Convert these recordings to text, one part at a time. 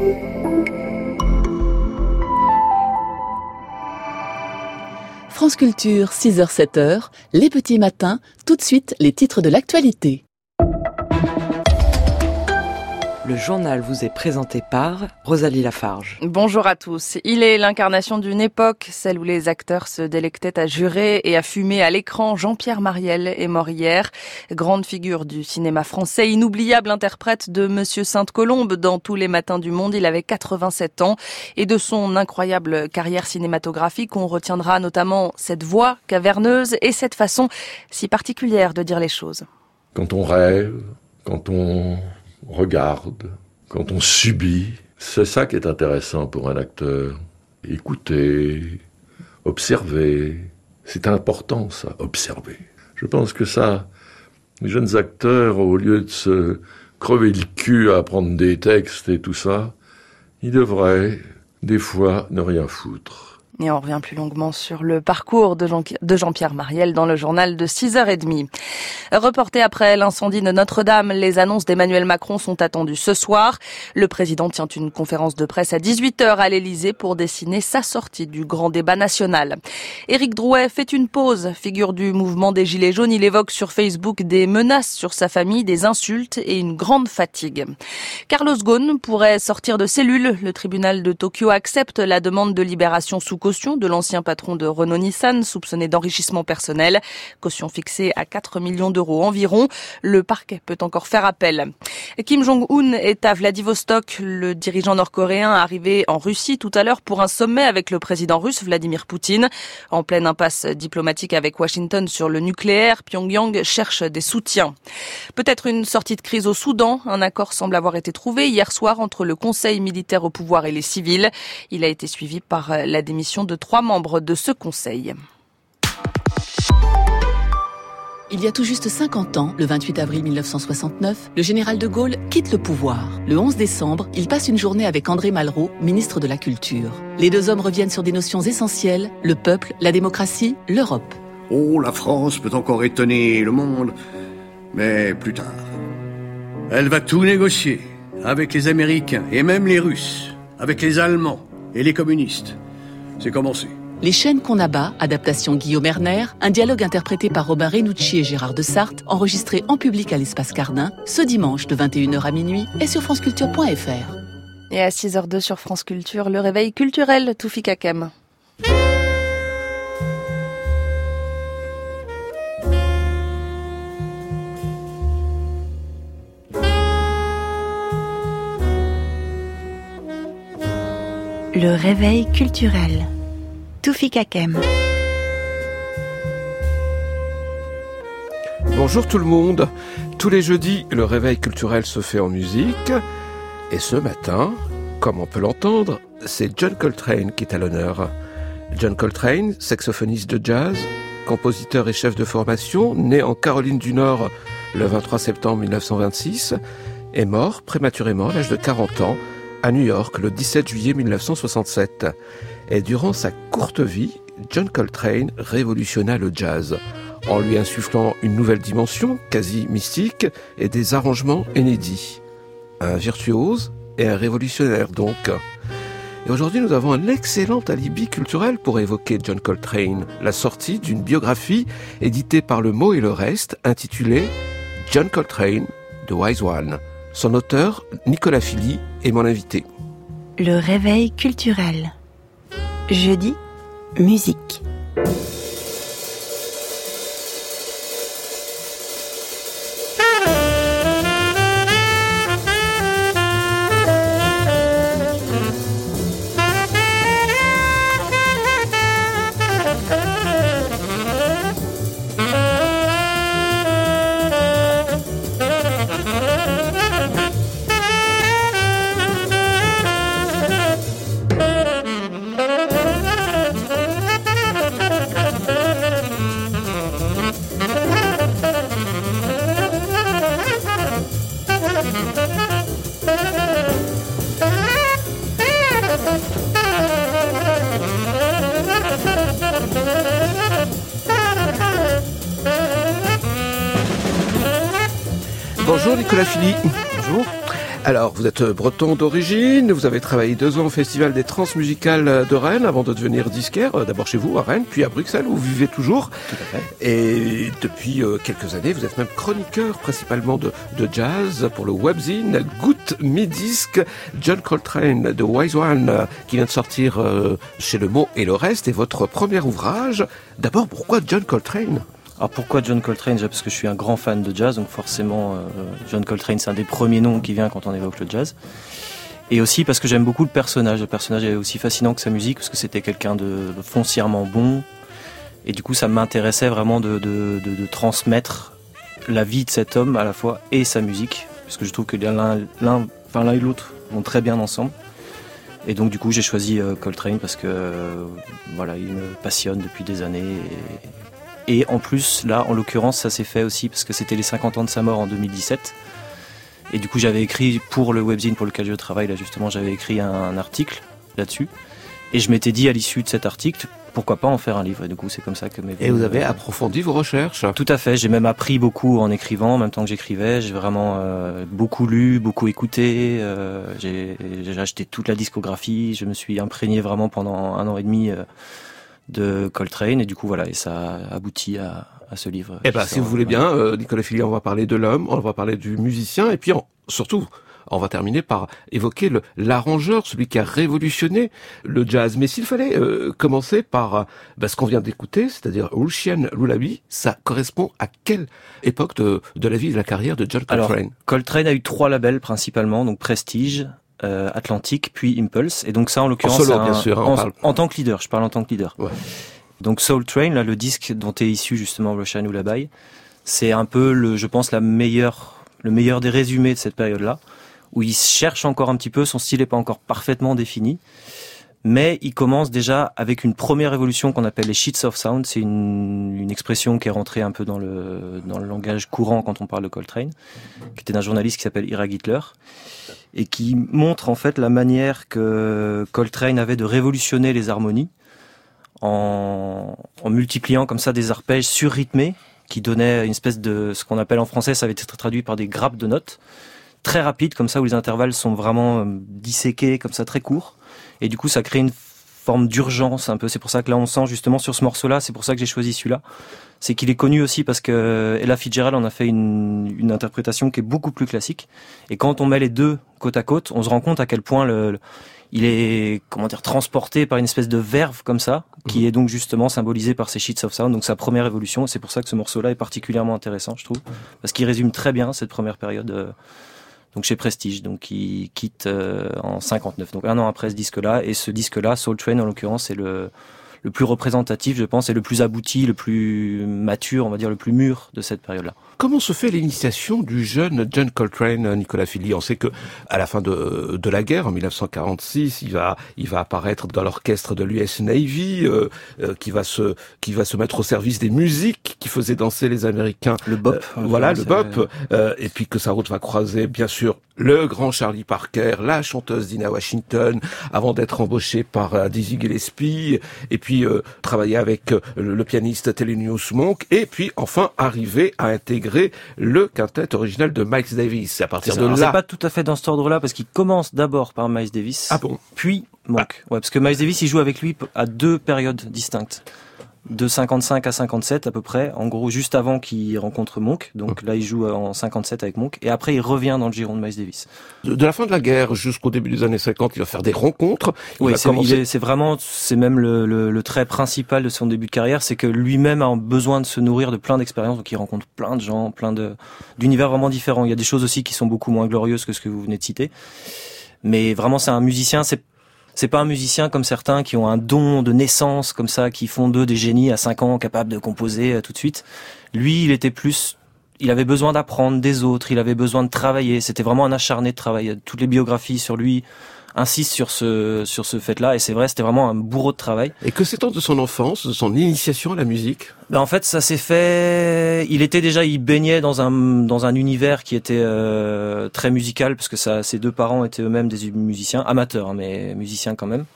France Culture, 6h-7h, les petits matins, tout de suite les titres de l'actualité. Le journal vous est présenté par Rosalie Lafarge. Bonjour à tous. Il est l'incarnation d'une époque, celle où les acteurs se délectaient à jurer et à fumer à l'écran. Jean-Pierre Mariel est mort hier. Grande figure du cinéma français, inoubliable interprète de Monsieur Sainte-Colombe dans Tous les matins du monde. Il avait 87 ans et de son incroyable carrière cinématographique, on retiendra notamment cette voix caverneuse et cette façon si particulière de dire les choses. Quand on rêve, quand on regarde, quand on subit, c'est ça qui est intéressant pour un acteur. Écouter, observer, c'est important ça, observer. Je pense que ça, les jeunes acteurs, au lieu de se crever le cul à apprendre des textes et tout ça, ils devraient, des fois, ne rien foutre. Et on revient plus longuement sur le parcours de Jean-Pierre Mariel dans le journal de 6h30. Reporté après l'incendie de Notre-Dame, les annonces d'Emmanuel Macron sont attendues ce soir. Le président tient une conférence de presse à 18h à l'Élysée pour dessiner sa sortie du grand débat national. Éric Drouet fait une pause. Figure du mouvement des Gilets jaunes, il évoque sur Facebook des menaces sur sa famille, des insultes et une grande fatigue. Carlos Ghosn pourrait sortir de cellule. Le tribunal de Tokyo accepte la demande de libération sous caution de l'ancien patron de Renault-Nissan, soupçonné d'enrichissement personnel. Caution fixée à 4 millions d'euros environ. Le parquet peut encore faire appel. Kim Jong-un est à Vladivostok. Le dirigeant nord-coréen arrivé en Russie tout à l'heure pour un sommet avec le président russe Vladimir Poutine. En pleine impasse diplomatique avec Washington sur le nucléaire, Pyongyang cherche des soutiens. Peut-être une sortie de crise au Soudan. Un accord semble avoir été trouvé hier soir entre le Conseil militaire au pouvoir et les civils. Il a été suivi par la démission de 3 membres de ce conseil. Il y a tout juste 50 ans, le 28 avril 1969, le général de Gaulle quitte le pouvoir. Le 11 décembre, il passe une journée avec André Malraux, ministre de la Culture. Les deux hommes reviennent sur des notions essentielles, le peuple, la démocratie, l'Europe. Oh, la France peut encore étonner le monde, mais plus tard. Elle va tout négocier, avec les Américains et même les Russes, avec les Allemands et les communistes. C'est commencé. Les chaînes qu'on abat, adaptation Guillaume Erner, un dialogue interprété par Robin Renucci et Gérard de Sarthe, enregistré en public à l'Espace Cardin, ce dimanche de 21h à minuit et sur franceculture.fr. Et à 6h02 sur France Culture, le réveil culturel Toufik Hakem. Le réveil culturel. Toufik Hakem. Bonjour tout le monde. Tous les jeudis, le réveil culturel se fait en musique. Et ce matin, comme on peut l'entendre, c'est John Coltrane qui est à l'honneur. John Coltrane, saxophoniste de jazz, compositeur et chef de formation, né en Caroline du Nord le 23 septembre 1926, est mort prématurément à l'âge de 40 ans à New York le 17 juillet 1967. Et durant sa courte vie, John Coltrane révolutionna le jazz, en lui insufflant une nouvelle dimension, quasi mystique, et des arrangements inédits. Un virtuose et un révolutionnaire donc. Et aujourd'hui, nous avons un excellent alibi culturel pour évoquer John Coltrane, la sortie d'une biographie éditée par Le Mot et le Reste, intitulée John Coltrane, The Wise One. Son auteur, Nicolas Philly, est mon invité. Le réveil culturel. Jeudi, musique. Bonjour Nicolas Philly. Bonjour. Alors, vous êtes breton d'origine, vous avez travaillé 2 ans au Festival des Transmusicales de Rennes avant de devenir disquaire, d'abord chez vous à Rennes, puis à Bruxelles où vous vivez toujours. Tout à fait. Et depuis quelques années, vous êtes même chroniqueur principalement de jazz pour le webzine Good Mi-Disque, John Coltrane, The Wise One, qui vient de sortir chez Le Mot et le Reste, et votre premier ouvrage. D'abord, pourquoi John Coltrane ? Alors pourquoi John Coltrane ? Déjà parce que je suis un grand fan de jazz, donc forcément John Coltrane c'est un des premiers noms qui vient quand on évoque le jazz. Et aussi parce que j'aime beaucoup le personnage. Le personnage est aussi fascinant que sa musique, parce que c'était quelqu'un de foncièrement bon. Et du coup ça m'intéressait vraiment de transmettre la vie de cet homme à la fois et sa musique, parce que je trouve que l'un et l'autre vont très bien ensemble. Et donc du coup j'ai choisi Coltrane parce que voilà, il me passionne depuis des années. Et en plus, là, en l'occurrence, ça s'est fait aussi parce que c'était les 50 ans de sa mort en 2017. Et du coup, j'avais écrit pour le webzine pour lequel je travaille, là justement, j'avais écrit un article là-dessus. Et je m'étais dit à l'issue de cet article, pourquoi pas en faire un livre. Et du coup, c'est comme ça que m'est venu. Et vous avez approfondi vos recherches ? Tout à fait. J'ai même appris beaucoup en écrivant, en même temps que j'écrivais. J'ai vraiment beaucoup lu, beaucoup écouté. J'ai acheté toute la discographie. Je me suis imprégné vraiment pendant 1 an et demi de Coltrane, et du coup voilà, et ça aboutit à ce livre. Eh ben, si vous voulez bien, Nicolas Filier, on va parler de l'homme, on va parler du musicien, et puis surtout, on va terminer par évoquer l'arrangeur, celui qui a révolutionné le jazz. Mais s'il fallait commencer par ce qu'on vient d'écouter, c'est-à-dire Russian Lullaby, ça correspond à quelle époque de la vie et de la carrière de John Coltrane ? Alors, Coltrane a eu 3 labels principalement, donc Prestige, Atlantic, puis Impulse. Et donc ça, en l'occurrence, en solo, bien sûr, en tant que leader, je parle en tant que leader. Ouais. Donc Soul Train, là, le disque dont est issu justement Russian Lullaby, c'est un peu je pense, le meilleur des résumés de cette période-là, où il cherche encore un petit peu, son style n'est pas encore parfaitement défini, mais il commence déjà avec une première évolution qu'on appelle les sheets of sound. C'est une expression qui est rentrée un peu dans le langage courant quand on parle de Coltrane, qui était d'un journaliste qui s'appelle Ira Gittler, et qui montre en fait la manière que Coltrane avait de révolutionner les harmonies en multipliant comme ça des arpèges surrythmés qui donnaient une espèce de, ce qu'on appelle en français, ça avait été traduit par des grappes de notes très rapides comme ça, où les intervalles sont vraiment disséqués comme ça, très courts, et du coup ça crée une forme d'urgence un peu. C'est pour ça que là on sent justement sur ce morceau-là, c'est pour ça que j'ai choisi celui-là, c'est qu'il est connu aussi parce que Ella Fitzgerald en a fait une interprétation qui est beaucoup plus classique, et quand on met les deux côte à côte, on se rend compte à quel point il est, transporté par une espèce de verve comme ça, qui est donc justement symbolisé par ces sheets of sound, donc sa première évolution. C'est pour ça que ce morceau-là est particulièrement intéressant, je trouve, parce qu'il résume très bien cette première période donc chez Prestige, donc qui quitte en 59, donc 1 an après ce disque-là. Et ce disque-là, Soul Train en l'occurrence, c'est le plus représentatif, je pense, et le plus abouti, le plus mature, on va dire, le plus mûr de cette période-là. Comment se fait l'initiation du jeune John Coltrane, Nicolas Filier ? On sait que à la fin de la guerre, en 1946, il va apparaître dans l'orchestre de l'US Navy, qui va se mettre au service des musiques qui faisaient danser les Américains. Le bop. Le bop. Et puis que sa route va croiser, bien sûr, le grand Charlie Parker, la chanteuse Dinah Washington, avant d'être embauché par Dizzy Gillespie, et puis travailler avec le pianiste Thelonious Monk, et puis enfin arriver à intégrer le quintet original de Miles Davis. C'est à partir de là. C'est pas tout à fait dans cet ordre-là, parce qu'il commence d'abord par Miles Davis. Ah bon? Puis Monk. Ouais, parce que Miles Davis, il joue avec lui à 2 périodes distinctes. De 55 à 57 à peu près, en gros juste avant qu'il rencontre Monk. Donc là il joue en 57 avec Monk, et après il revient dans le giron de Miles Davis. De la fin de la guerre jusqu'au début des années 50, il va faire des rencontres. C'est même le trait principal de son début de carrière, c'est que lui-même a besoin de se nourrir de plein d'expériences, donc il rencontre plein de gens, d'univers vraiment différents. Il y a des choses aussi qui sont beaucoup moins glorieuses que ce que vous venez de citer. Mais vraiment c'est un musicien, c'est pas un musicien comme certains qui ont un don de naissance comme ça, qui font d'eux des génies à 5 ans capables de composer tout de suite. Lui, il avait besoin d'apprendre des autres, il avait besoin de travailler. C'était vraiment un acharné de travail. Toutes les biographies sur lui insistent sur ce fait-là, et c'est vrai, c'était vraiment un bourreau de travail. Et que sait-on de son enfance, de son initiation à la musique ? En fait, ça s'est fait. Il baignait dans un univers qui était très musical, parce que ses 2 parents étaient eux-mêmes des musiciens amateurs, mais musiciens quand même.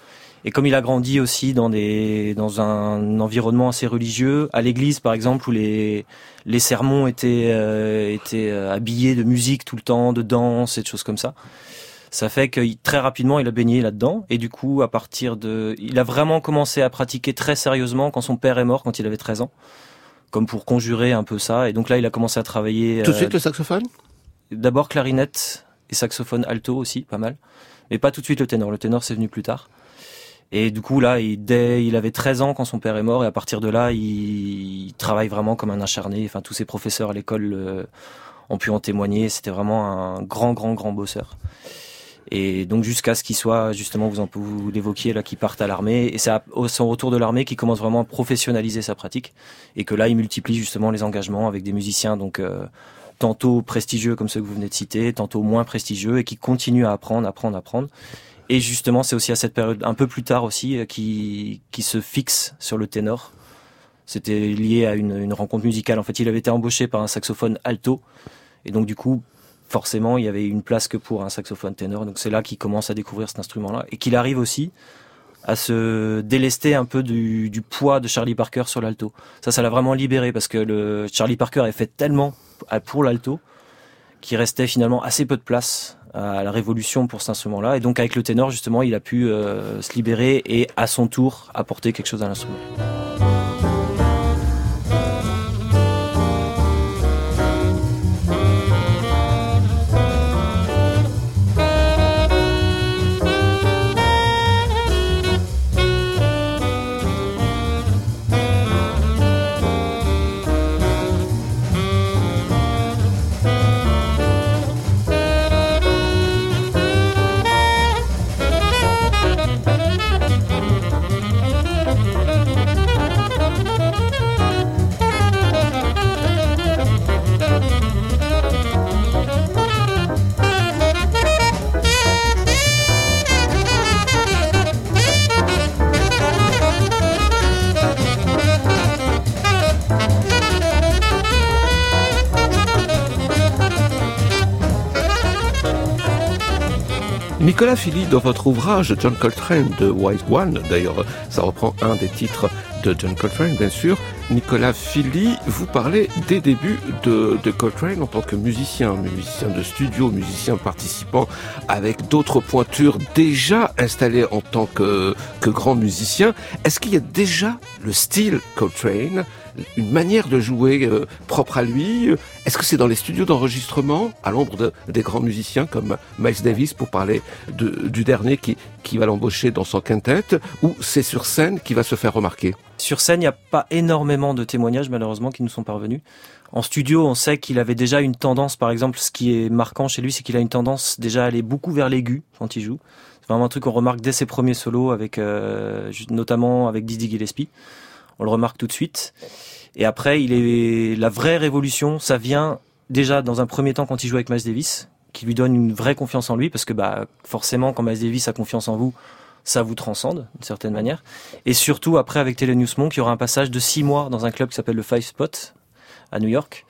Et comme il a grandi aussi dans un environnement assez religieux, à l'église par exemple, où les sermons étaient habillés de musique tout le temps, de danse et de choses comme ça. Ça fait que très rapidement il a baigné là-dedans, et du coup il a vraiment commencé à pratiquer très sérieusement quand son père est mort, quand il avait 13 ans, comme pour conjurer un peu ça. Et donc là il a commencé à travailler. Tout de suite le saxophone ? D'abord clarinette et saxophone alto aussi, pas mal, mais pas tout de suite le ténor. Le ténor c'est venu plus tard. Et du coup là, il avait 13 ans quand son père est mort, et à partir de là, il travaille vraiment comme un acharné. Enfin, tous ses professeurs à l'école ont pu en témoigner. C'était vraiment un grand bosseur. Et donc jusqu'à ce qu'il soit, justement, vous l'évoquiez là, qu'il parte à l'armée, et c'est à son retour de l'armée qu'il commence vraiment à professionnaliser sa pratique, et que là il multiplie justement les engagements avec des musiciens, donc tantôt prestigieux comme ceux que vous venez de citer, tantôt moins prestigieux, et qui continuent à apprendre. Et justement c'est aussi à cette période, un peu plus tard aussi, qui se fixe sur le ténor. C'était lié à une rencontre musicale. En fait, il avait été embauché par un saxophone alto, et donc du coup forcément, il y avait une place que pour un saxophone ténor. Donc c'est là qu'il commence à découvrir cet instrument-là, et qu'il arrive aussi à se délester un peu du poids de Charlie Parker sur l'alto. Ça l'a vraiment libéré, parce que Charlie Parker est fait tellement pour l'alto qu'il restait finalement assez peu de place à la révolution pour cet instrument-là. Et donc avec le ténor, justement, il a pu se libérer et à son tour apporter quelque chose à l'instrument. Nicolas Philly, dans votre ouvrage John Coltrane de Wise One, d'ailleurs ça reprend un des titres de John Coltrane bien sûr, Nicolas Philly, vous parlez des débuts de Coltrane en tant que musicien de studio, musicien participant avec d'autres pointures déjà installées en tant que grand musicien. Est-ce qu'il y a déjà le style Coltrane, une manière de jouer propre à lui? Est-ce que c'est dans les studios d'enregistrement, à l'ombre des grands musiciens comme Miles Davis, pour parler du dernier qui va l'embaucher dans son quintet, ou c'est sur scène qu'il va se faire remarquer? Sur scène, il n'y a pas énormément de témoignages, malheureusement, qui nous sont parvenus. En studio, on sait qu'il avait déjà une tendance, par exemple, ce qui est marquant chez lui, c'est qu'il a une tendance déjà à aller beaucoup vers l'aigu quand il joue. C'est vraiment un truc qu'on remarque dès ses premiers solos, notamment avec Dizzy Gillespie. On le remarque tout de suite. Et après, la vraie révolution, ça vient déjà dans un premier temps quand il joue avec Miles Davis, qui lui donne une vraie confiance en lui, parce que forcément, quand Miles Davis a confiance en vous, ça vous transcende d'une certaine manière. Et surtout après avec Thelonious Monk, il y aura un passage de 6 mois dans un club qui s'appelle le Five Spot à New York.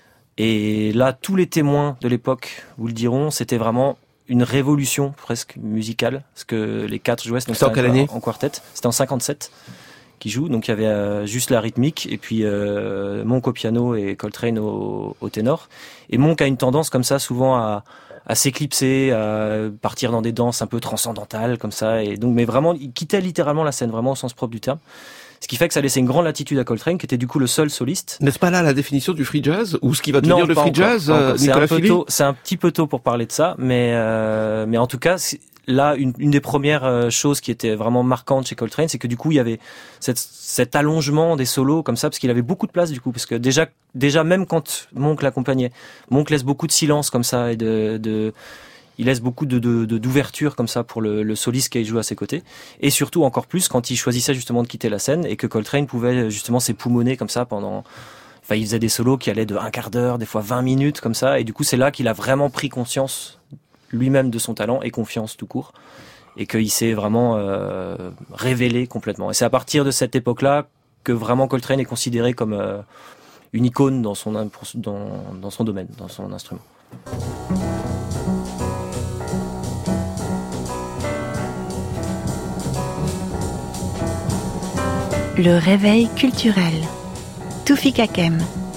Et là, tous les témoins de l'époque vous le diront, c'était vraiment une révolution presque musicale, parce que les 4 jouaient. C'était en quelle année ? En quartet. C'était en 57 qui joue. Donc il y avait juste la rythmique, et puis Monk au piano et Coltrane au ténor. Et Monk a une tendance comme ça souvent à s'éclipser, à partir dans des danses un peu transcendantales comme ça, et donc mais vraiment il quittait littéralement la scène, vraiment au sens propre du terme. Ce qui fait que ça laissait une grande latitude à Coltrane, qui était du coup le seul soliste. N'est-ce pas là la définition du free jazz, ou ce qui va devenir le free jazz, Nicolas Philly ? C'est un petit peu tôt pour parler de ça, mais en tout cas, là, une des premières choses qui était vraiment marquante chez Coltrane, c'est que du coup, il y avait cet allongement des solos comme ça, parce qu'il avait beaucoup de place du coup, parce que déjà même quand Monk l'accompagnait, Monk laisse beaucoup de silence comme ça, et il laisse beaucoup d'ouverture comme ça pour le soliste qui joue à ses côtés, et surtout encore plus quand il choisissait justement de quitter la scène, et que Coltrane pouvait justement s'époumoner comme ça pendant... Enfin, il faisait des solos qui allaient de un quart d'heure, des fois 20 minutes comme ça, et du coup c'est là qu'il a vraiment pris conscience lui-même de son talent et confiance tout court, et qu'il s'est vraiment révélé complètement. Et c'est à partir de cette époque-là que vraiment Coltrane est considéré comme une icône dans son domaine, dans son instrument. Le réveil culturel. Toufik Hakem.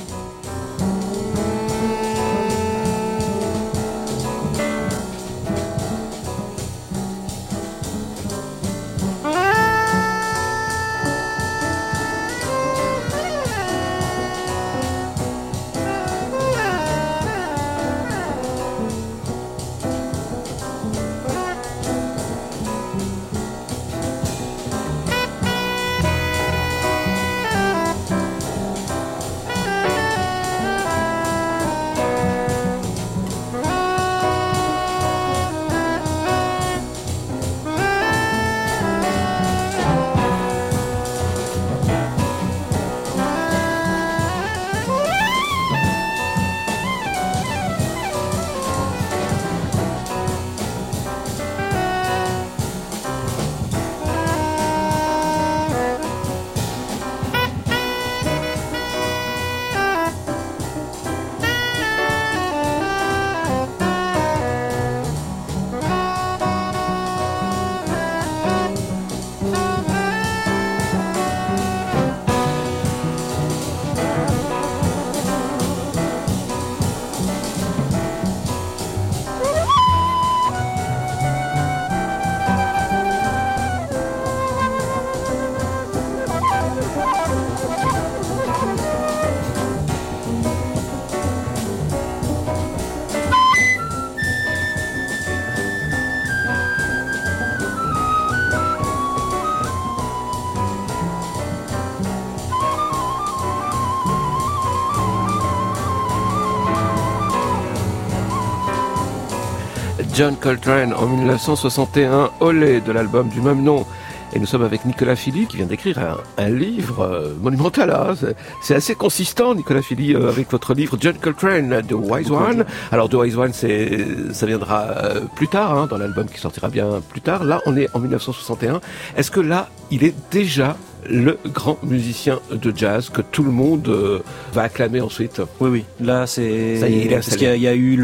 John Coltrane en 1961, Olé de l'album du même nom. Et nous sommes avec Nicolas Fili qui vient d'écrire un livre monumental. Hein. C'est assez consistant, Nicolas Fili, avec votre livre John Coltrane, The Wise One. Alors The Wise One, ça viendra plus tard, hein, dans l'album qui sortira bien plus tard. Là, on est en 1961. Est-ce que là, il est déjà le grand musicien de jazz que tout le monde va acclamer ensuite? Oui. Là, c'est... Ça y est, parce qu'il y a eu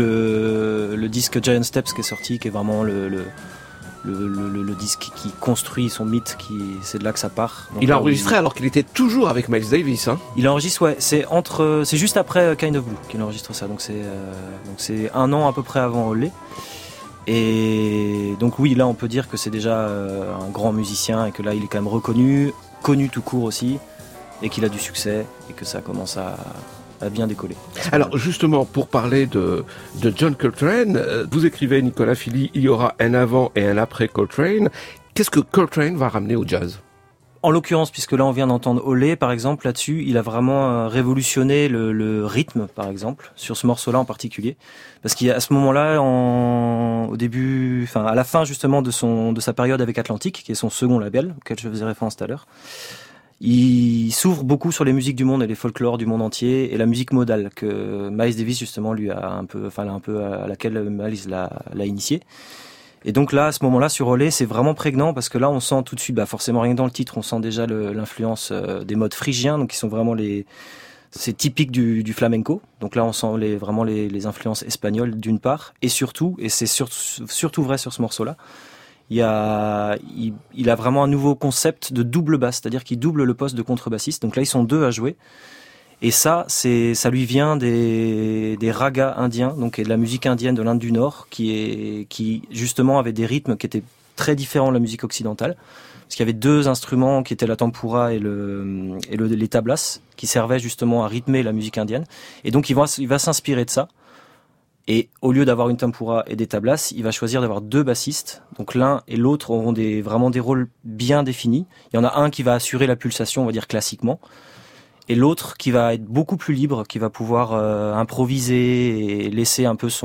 le disque Giant Steps qui est sorti, qui est vraiment le disque qui construit son mythe, c'est de là que ça part. Donc, il a enregistré alors qu'il était toujours avec Miles Davis, hein. Il enregistre, ouais, c'est juste après Kind of Blue qu'il enregistre ça, donc c'est un an à peu près avant Olé. Et donc oui, là on peut dire que c'est déjà un grand musicien et que là il est quand même reconnu, connu tout court aussi, et qu'il a du succès et que ça commence à bien décoller. Alors justement, pour parler de John Coltrane, vous écrivez, Nicolas Fili, il y aura un avant et un après Coltrane. Qu'est-ce que Coltrane va ramener au jazz ? En l'occurrence, puisque là on vient d'entendre Olé, par exemple, là-dessus, il a vraiment révolutionné le rythme, par exemple, sur ce morceau-là en particulier. Parce qu'à ce moment-là, à la fin justement de sa période avec Atlantic, qui est son second label, auquel je faisais référence tout à l'heure, il s'ouvre beaucoup sur les musiques du monde et les folklores du monde entier et la musique modale que Miles Davis justement lui a à laquelle Miles l'a initié. Et donc là, à ce moment-là, sur Olé, c'est vraiment prégnant parce que là, on sent tout de suite, forcément rien que dans le titre, on sent déjà l'influence des modes phrygiens, donc qui sont vraiment c'est typique du flamenco. Donc là, on sent vraiment les influences espagnoles d'une part, et surtout, et c'est surtout vrai sur ce morceau-là, il a vraiment un nouveau concept de double basse, c'est-à-dire qu'il double le poste de contrebassiste. Donc là, ils sont deux à jouer. Et ça lui vient des ragas indiens, donc et de la musique indienne de l'Inde du Nord, qui justement avait des rythmes qui étaient très différents de la musique occidentale, parce qu'il y avait deux instruments qui étaient la tempura et les tablas, qui servaient justement à rythmer la musique indienne. Et donc il va s'inspirer de ça. Et au lieu d'avoir une tempura et des tablas, il va choisir d'avoir deux bassistes. Donc l'un et l'autre auront vraiment des rôles bien définis. Il y en a un qui va assurer la pulsation, on va dire classiquement, et l'autre qui va être beaucoup plus libre, qui va pouvoir improviser et laisser un peu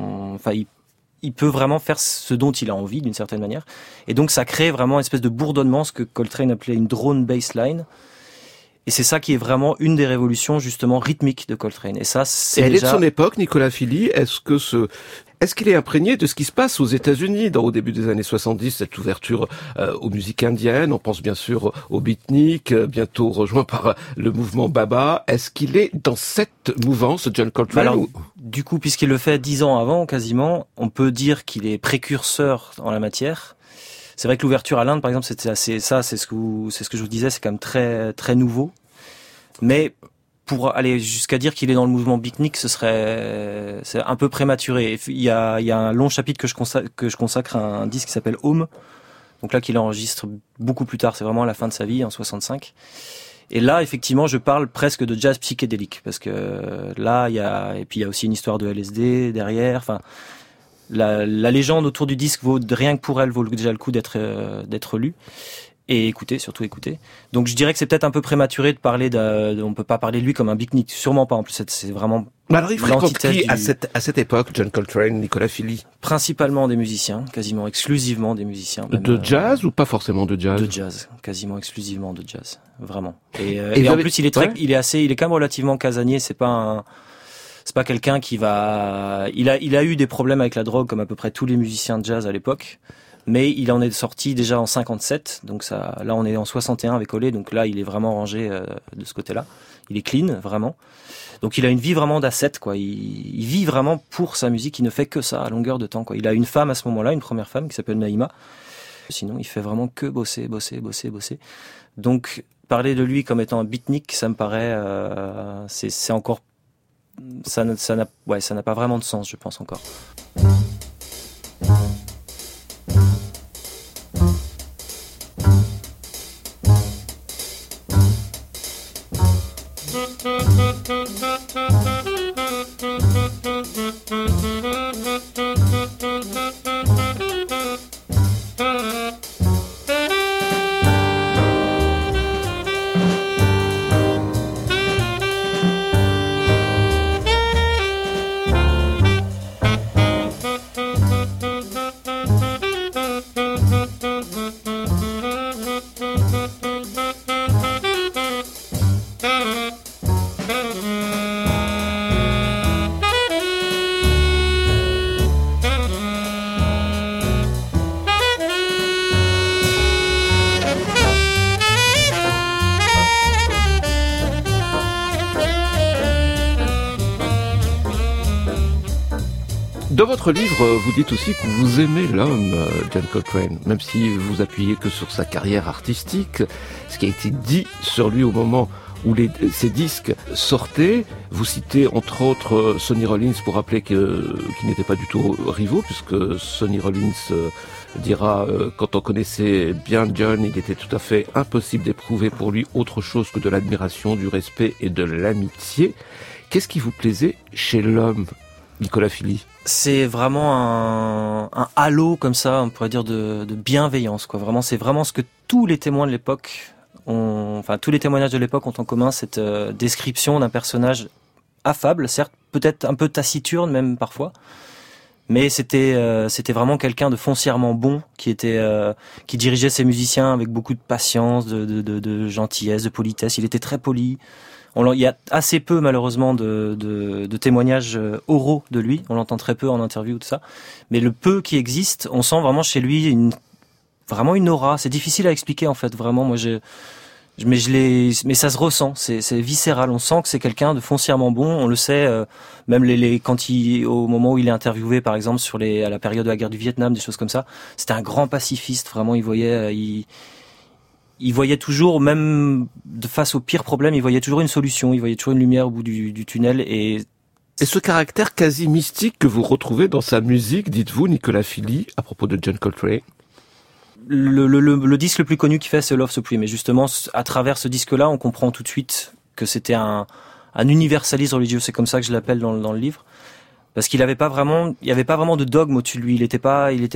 il peut vraiment faire ce dont il a envie d'une certaine manière. Et donc ça crée vraiment une espèce de bourdonnement, ce que Coltrane appelait une drone bassline. Et c'est ça qui est vraiment une des révolutions justement rythmiques de Coltrane. Et ça, elle est de son époque, Nicolas Fili. Est-ce qu'il est imprégné de ce qui se passe aux États-Unis au début des années 70, cette ouverture aux musiques indiennes? On pense bien sûr au beatnik, bientôt rejoint par le mouvement Baba. Est-ce qu'il est dans cette mouvance, John Coltrane? Alors, du coup, puisqu'il le fait 10 ans avant, quasiment, on peut dire qu'il est précurseur en la matière. C'est vrai que l'ouverture à l'Inde, par exemple, c'était assez ça, c'est ce que je vous disais, c'est quand même très très nouveau. Mais pour aller jusqu'à dire qu'il est dans le mouvement beatnik, c'est un peu prématuré. Il y a un long chapitre que je consacre à un disque qui s'appelle Home. Donc là, qu'il enregistre beaucoup plus tard, c'est vraiment à la fin de sa vie, en 65. Et là, effectivement, je parle presque de jazz psychédélique, parce que là, il y a aussi une histoire de LSD derrière. Enfin, la légende autour du disque rien que pour elle vaut déjà le coup d'être lue. Et surtout écouter. Donc je dirais que c'est peut-être un peu prématuré de parler on peut pas parler de lui comme un beatnik, sûrement pas. En plus, c'est vraiment. Mais alors il fréquente qui à cette époque, John Coltrane, Nicolas Philly? Principalement des musiciens, quasiment exclusivement des musiciens. Même, de jazz ou pas forcément de jazz? De jazz, quasiment exclusivement de jazz, vraiment. Et en plus, il est quand même relativement casanier. C'est pas quelqu'un qui va. Il a eu des problèmes avec la drogue comme à peu près tous les musiciens de jazz à l'époque. Mais il en est sorti déjà en 57, donc là on est en 61 avec Olé, donc là il est vraiment rangé de ce côté-là. Il est clean, vraiment. Donc il a une vie vraiment d'asset, quoi. Il vit vraiment pour sa musique, il ne fait que ça à longueur de temps, quoi. Il a une femme à ce moment-là, une première femme qui s'appelle Naïma. Sinon il fait vraiment que bosser. Donc parler de lui comme étant un beatnik, ça me paraît, c'est encore, ça n'a pas vraiment de sens, je pense encore. Dans votre livre, vous dites aussi que vous aimez l'homme, John Coltrane, même si vous appuyez que sur sa carrière artistique, ce qui a été dit sur lui au moment où ces disques sortaient. Vous citez entre autres Sonny Rollins pour rappeler qu'ils n'étaient pas du tout rivaux, puisque Sonny Rollins dira quand on connaissait bien John, il était tout à fait impossible d'éprouver pour lui autre chose que de l'admiration, du respect et de l'amitié. Qu'est-ce qui vous plaisait chez l'homme, Nicolas Philly? C'est vraiment un halo comme ça, on pourrait dire de bienveillance, quoi. Vraiment, c'est vraiment ce que tous les témoins de l'époque tous les témoignages de l'époque ont en commun, cette description d'un personnage affable, certes, peut-être un peu taciturne même parfois, mais c'était vraiment quelqu'un de foncièrement bon qui dirigeait ses musiciens avec beaucoup de patience, de gentillesse, de politesse. Il était très poli. Il y a assez peu malheureusement de témoignages oraux de lui. On l'entend très peu en interview, tout ça. Mais le peu qui existe, on sent vraiment chez lui vraiment une aura. C'est difficile à expliquer en fait. Vraiment, mais ça se ressent. C'est viscéral. On sent que c'est quelqu'un de foncièrement bon. On le sait. Même au moment où il est interviewé, par exemple à la période de la guerre du Vietnam, des choses comme ça. C'était un grand pacifiste. Vraiment, il voyait toujours, même face au pire problème, il voyait toujours une solution, il voyait toujours une lumière au bout du tunnel. Et ce caractère quasi mystique que vous retrouvez dans sa musique, dites-vous, Nicolas Philly, à propos de John Coltrane? Le disque le plus connu qu'il fait, c'est Love Supreme. Et justement, à travers ce disque-là, on comprend tout de suite que c'était un universaliste religieux. C'est comme ça que je l'appelle dans le livre. Parce qu'il avait pas vraiment de dogme au-dessus de lui. Il était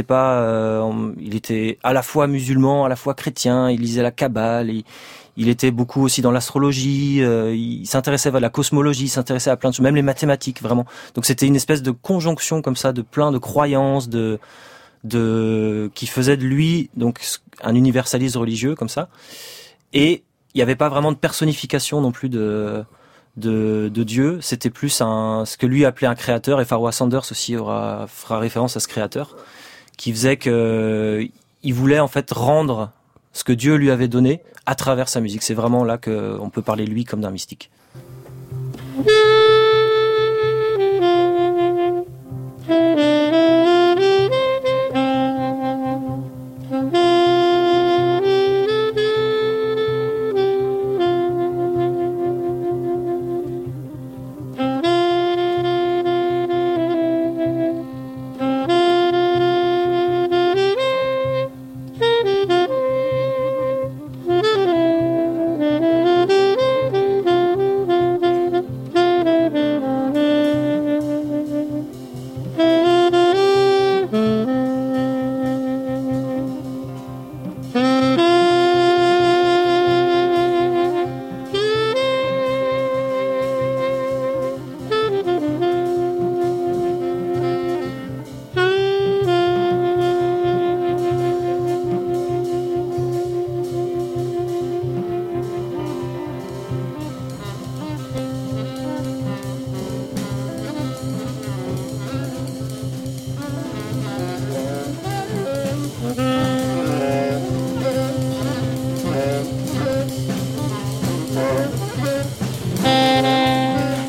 à la fois musulman, à la fois chrétien. Il lisait la Kabbale. Il était beaucoup aussi dans l'astrologie. Il s'intéressait à la cosmologie. Il s'intéressait à plein de choses, même les mathématiques, vraiment. Donc c'était une espèce de conjonction comme ça de plein de croyances, qui faisait de lui donc un universaliste religieux comme ça. Et il n'y avait pas vraiment de personnification non plus de Dieu, c'était plus ce que lui appelait un créateur, et Pharoah Sanders aussi fera référence à ce créateur, qui faisait il voulait en fait rendre ce que Dieu lui avait donné à travers sa musique. C'est vraiment là qu'on peut parler de lui comme d'un mystique.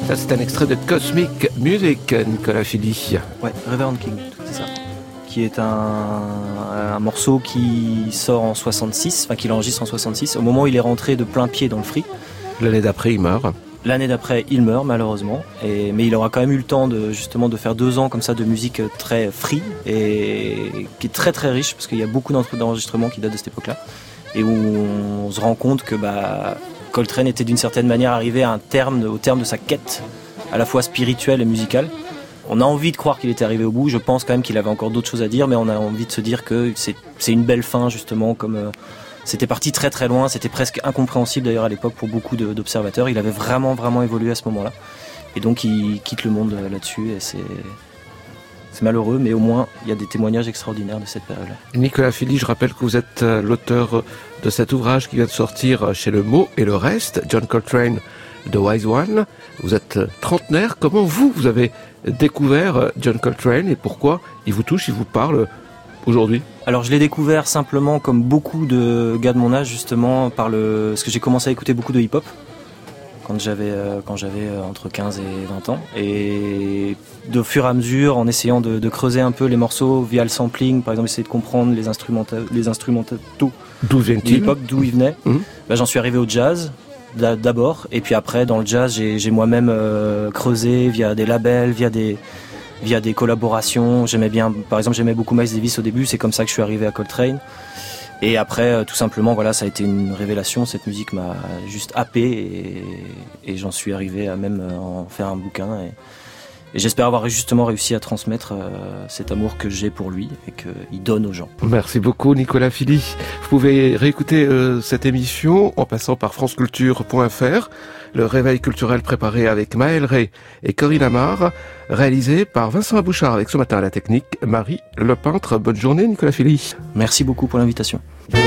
Ça, c'est un extrait de Cosmic Music, Nicolas Philly. Ouais, Reverend King, c'est ça. Qui est un morceau qui sort en 66, enfin qu'il enregistre en 66, au moment où il est rentré de plein pied dans le free. L'année d'après, il meurt. L'année d'après, il meurt malheureusement, mais il aura quand même eu le temps de faire 2 ans comme ça de musique très free et qui est très très riche parce qu'il y a beaucoup d'enregistrements qui datent de cette époque-là et où on se rend compte que Coltrane était d'une certaine manière arrivé au terme de sa quête à la fois spirituelle et musicale. On a envie de croire qu'il était arrivé au bout, je pense quand même qu'il avait encore d'autres choses à dire, mais on a envie de se dire que c'est une belle fin justement, comme c'était parti très très loin, c'était presque incompréhensible d'ailleurs à l'époque pour beaucoup d'observateurs, il avait vraiment vraiment évolué à ce moment-là, et donc il quitte le monde là-dessus, et c'est malheureux, mais au moins il y a des témoignages extraordinaires de cette période-là. Nicolas Philly, je rappelle que vous êtes l'auteur de cet ouvrage qui vient de sortir chez Le Mot et le Reste, John Coltrane, The Wise One. Vous êtes trentenaire, comment vous avez découvert John Coltrane et pourquoi il vous touche, il vous parle aujourd'hui? Alors je l'ai découvert simplement comme beaucoup de gars de mon âge justement parce que j'ai commencé à écouter beaucoup de hip-hop quand j'avais entre 15 et 20 ans, et de fur et à mesure en essayant de creuser un peu les morceaux via le sampling, par exemple essayer de comprendre les instrumentaux d'où du hip-hop, d'où ils venaient. J'en suis arrivé au jazz d'abord, et puis après dans le jazz j'ai moi-même creusé via des labels, via des collaborations. J'aimais beaucoup Miles Davis au début, c'est comme ça que je suis arrivé à Coltrane, et après tout simplement ça a été une révélation, cette musique m'a juste happé, et j'en suis arrivé à même en faire un bouquin, et j'espère avoir justement réussi à transmettre cet amour que j'ai pour lui et qu'il donne aux gens. Merci beaucoup Nicolas Philly. Vous pouvez réécouter cette émission en passant par franceculture.fr. Le réveil culturel préparé avec Maël Ray et Corinne Amar, réalisé par Vincent Abouchard avec ce matin à la technique Marie Lepeintre. Bonne journée Nicolas Philly. Merci beaucoup pour l'invitation.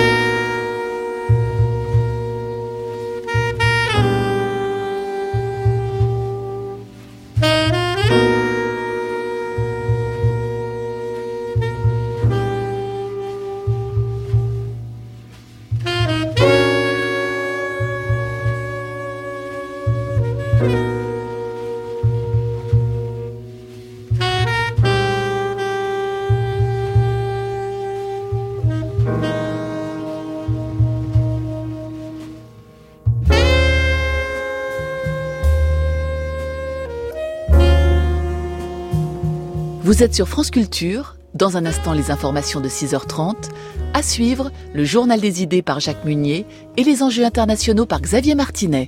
Vous êtes sur France Culture. Dans un instant, les informations de 6h30. À suivre, le journal des idées par Jacques Munier et les enjeux internationaux par Xavier Martinet.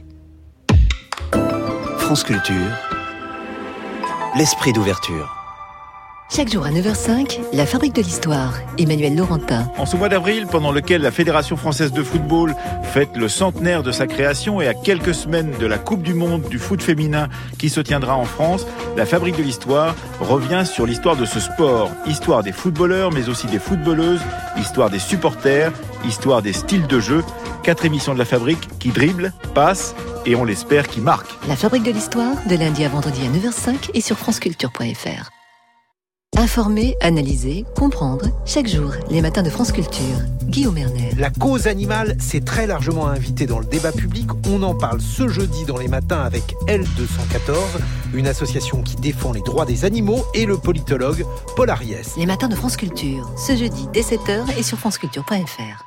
France Culture, l'esprit d'ouverture. Chaque jour à 9h05, la Fabrique de l'Histoire, Emmanuel Laurentin. En ce mois d'avril, pendant lequel la Fédération française de football fête le centenaire de sa création et à quelques semaines de la Coupe du monde du foot féminin qui se tiendra en France, la Fabrique de l'Histoire revient sur l'histoire de ce sport. Histoire des footballeurs, mais aussi des footballeuses, histoire des supporters, histoire des styles de jeu. 4 émissions de la Fabrique qui dribblent, passent et on l'espère qui marquent. La Fabrique de l'Histoire, de lundi à vendredi à 9h05 et sur franceculture.fr. Informer, analyser, comprendre, chaque jour, les matins de France Culture. Guillaume Erner. La cause animale s'est très largement invitée dans le débat public. On en parle ce jeudi dans les matins avec L214, une association qui défend les droits des animaux, et le politologue Paul Ariès. Les matins de France Culture, ce jeudi dès 7h et sur franceculture.fr.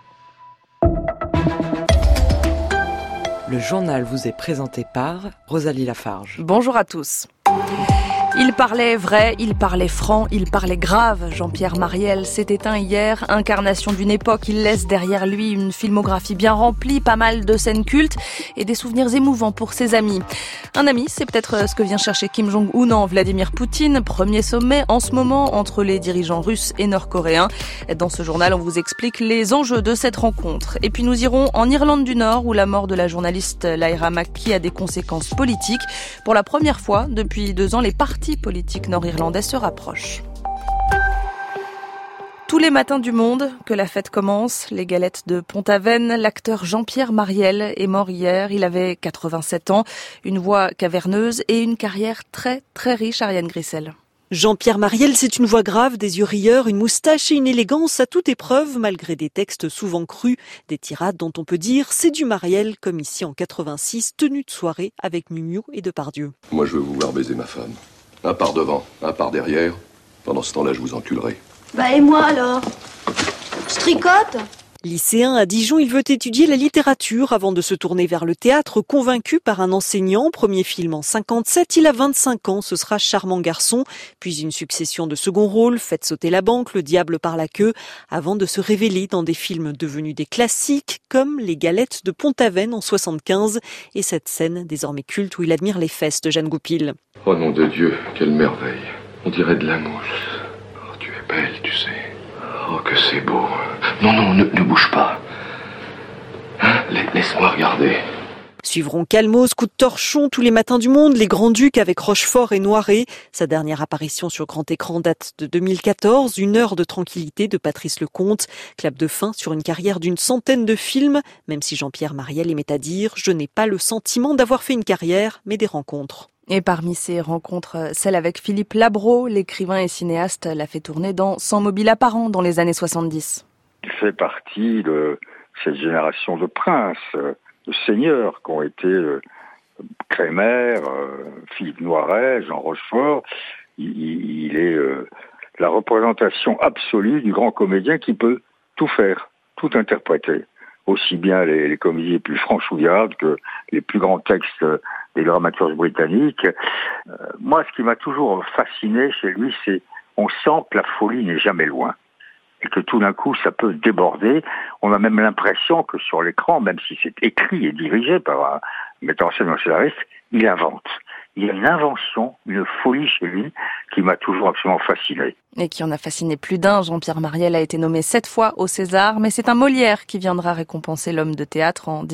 Le journal vous est présenté par Rosalie Lafarge. Bonjour à tous. Il parlait vrai, il parlait franc, il parlait grave. Jean-Pierre Mariel s'est éteint hier, incarnation d'une époque. Il laisse derrière lui une filmographie bien remplie, pas mal de scènes cultes et des souvenirs émouvants pour ses amis. Un ami, c'est peut-être ce que vient chercher Kim Jong-un en Vladimir Poutine. Premier sommet en ce moment entre les dirigeants russes et nord-coréens. Dans ce journal, on vous explique les enjeux de cette rencontre. Et puis nous irons en Irlande du Nord où la mort de la journaliste Laira Mackey a des conséquences politiques. Pour la première fois depuis 2 ans, les partis politiques nord-irlandais se rapprochent. Tous les matins du monde que la fête commence, les galettes de Pont-Aven. L'acteur Jean-Pierre Mariel est mort hier. Il avait 87 ans, une voix caverneuse et une carrière très très riche, Ariane Grissel. Jean-Pierre Marielle, c'est une voix grave, des yeux rieurs, une moustache et une élégance à toute épreuve, malgré des textes souvent crus, des tirades dont on peut dire c'est du Marielle, comme ici en 86, tenue de soirée avec Mignot et Depardieu. Moi je veux vous voir baiser ma femme. Un par devant, un par derrière. Pendant ce temps-là, je vous enculerai. Bah et moi alors ? Je tricote ? Lycéen à Dijon, il veut étudier la littérature avant de se tourner vers le théâtre, convaincu par un enseignant. Premier film en 57, il a 25 ans, ce sera Charmant garçon, puis une succession de seconds rôles, Faites sauter la banque, Le diable par la queue, avant de se révéler dans des films devenus des classiques, comme Les galettes de Pont-Aven en 75, et cette scène désormais culte où il admire les fesses de Jeanne Goupil. Oh nom de Dieu, quelle merveille. On dirait de la mousse. Oh, tu es belle, tu sais. Oh, que c'est beau. Non, ne bouge pas. Hein, laisse-moi regarder. Suivront Calmos, Coup de torchon, Tous les matins du monde, Les Grands-Ducs avec Rochefort et Noiret. Sa dernière apparition sur grand écran date de 2014, Une heure de tranquillité de Patrice Lecomte. Clap de fin sur une carrière d'une centaine de films, même si Jean-Pierre Marielle aimait à dire « Je n'ai pas le sentiment d'avoir fait une carrière, mais des rencontres ». Et parmi ces rencontres, celle avec Philippe Labro, l'écrivain et cinéaste, l'a fait tourner dans 100 mobiles apparents dans les années 70. Il fait partie de cette génération de princes, de seigneurs qui ont été Crémer, Philippe Noiret, Jean Rochefort. Il est la représentation absolue du grand comédien qui peut tout faire, tout interpréter. Aussi bien les comédies les plus franchouillardes que les plus grands textes des dramaturges britanniques. Moi, ce qui m'a toujours fasciné chez lui, c'est on sent que la folie n'est jamais loin. Et que tout d'un coup, ça peut déborder. On a même l'impression que sur l'écran, même si c'est écrit et dirigé par un metteur en scène ou un scénariste, il invente. Il y a une invention, une folie chez lui qui m'a toujours absolument fasciné. Et qui en a fasciné plus d'un. Jean-Pierre Marielle a été nommé 7 fois au César, mais c'est un Molière qui viendra récompenser l'homme de théâtre en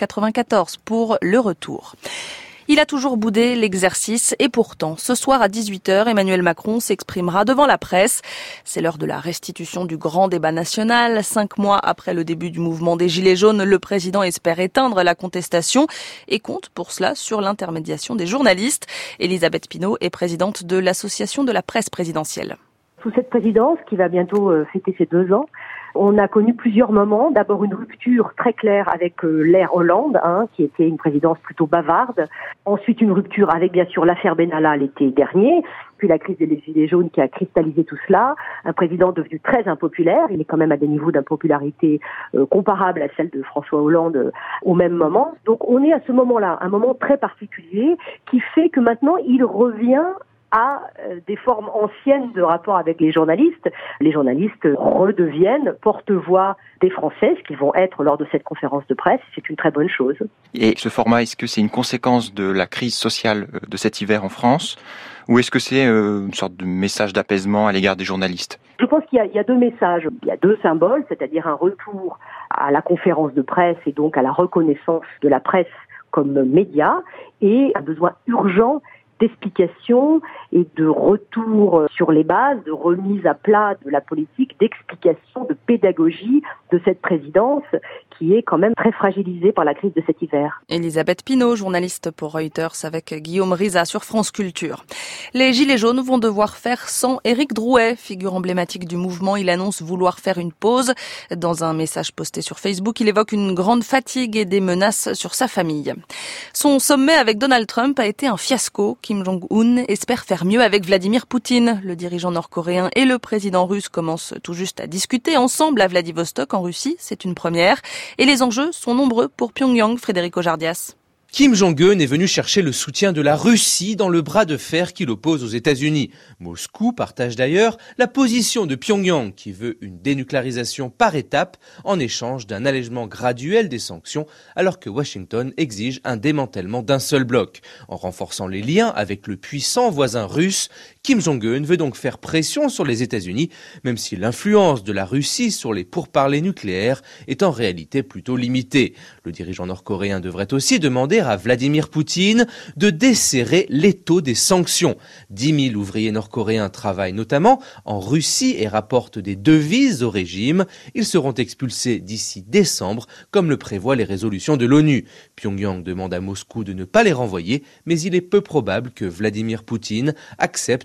1994 pour Le Retour. Il a toujours boudé l'exercice et pourtant, ce soir à 18h, Emmanuel Macron s'exprimera devant la presse. C'est l'heure de la restitution du grand débat national. 5 mois après le début du mouvement des Gilets jaunes, le président espère éteindre la contestation et compte pour cela sur l'intermédiation des journalistes. Elisabeth Pinault est présidente de l'Association de la presse présidentielle. Sous cette présidence, qui va bientôt fêter ses 2 ans, on a connu plusieurs moments. D'abord une rupture très claire avec l'ère Hollande, qui était une présidence plutôt bavarde. Ensuite une rupture avec bien sûr l'affaire Benalla l'été dernier. Puis la crise des Gilets jaunes qui a cristallisé tout cela. Un président devenu très impopulaire. Il est quand même à des niveaux d'impopularité comparables à celle de François Hollande au même moment. Donc on est à ce moment-là, un moment très particulier qui fait que maintenant il revient à des formes anciennes de rapport avec les journalistes. Les journalistes redeviennent porte-voix des Français, ce qu'ils vont être lors de cette conférence de presse. C'est une très bonne chose. Et ce format, est-ce que c'est une conséquence de la crise sociale de cet hiver en France, ou est-ce que c'est une sorte de message d'apaisement à l'égard des journalistes ? Je pense qu'il y a 2 messages. Il y a 2 symboles, c'est-à-dire un retour à la conférence de presse et donc à la reconnaissance de la presse comme média, et un besoin urgent d'explication et de retour sur les bases, de remise à plat de la politique, d'explication, de pédagogie de cette présidence qui est quand même très fragilisée par la crise de cet hiver. Elisabeth Pinault, journaliste pour Reuters avec Guillaume Riza sur France Culture. Les Gilets jaunes vont devoir faire sans Éric Drouet, figure emblématique du mouvement. Il annonce vouloir faire une pause. Dans un message posté sur Facebook, il évoque une grande fatigue et des menaces sur sa famille. Son sommet avec Donald Trump a été un fiasco. Kim Jong-un espère faire mieux avec Vladimir Poutine. Le dirigeant nord-coréen et le président russe commencent tout juste à discuter ensemble à Vladivostok en Russie. C'est une première. Et les enjeux sont nombreux pour Pyongyang, Frédéric Ojardias. Kim Jong-un est venu chercher le soutien de la Russie dans le bras de fer qui l'oppose aux États-Unis. Moscou partage d'ailleurs la position de Pyongyang qui veut une dénucléarisation par étapes en échange d'un allègement graduel des sanctions alors que Washington exige un démantèlement d'un seul bloc. En renforçant les liens avec le puissant voisin russe, Kim Jong-un veut donc faire pression sur les États-Unis, même si l'influence de la Russie sur les pourparlers nucléaires est en réalité plutôt limitée. Le dirigeant nord-coréen devrait aussi demander à Vladimir Poutine de desserrer l'étau des sanctions. 10 000 ouvriers nord-coréens travaillent notamment en Russie et rapportent des devises au régime. Ils seront expulsés d'ici décembre, comme le prévoient les résolutions de l'ONU. Pyongyang demande à Moscou de ne pas les renvoyer, mais il est peu probable que Vladimir Poutine accepte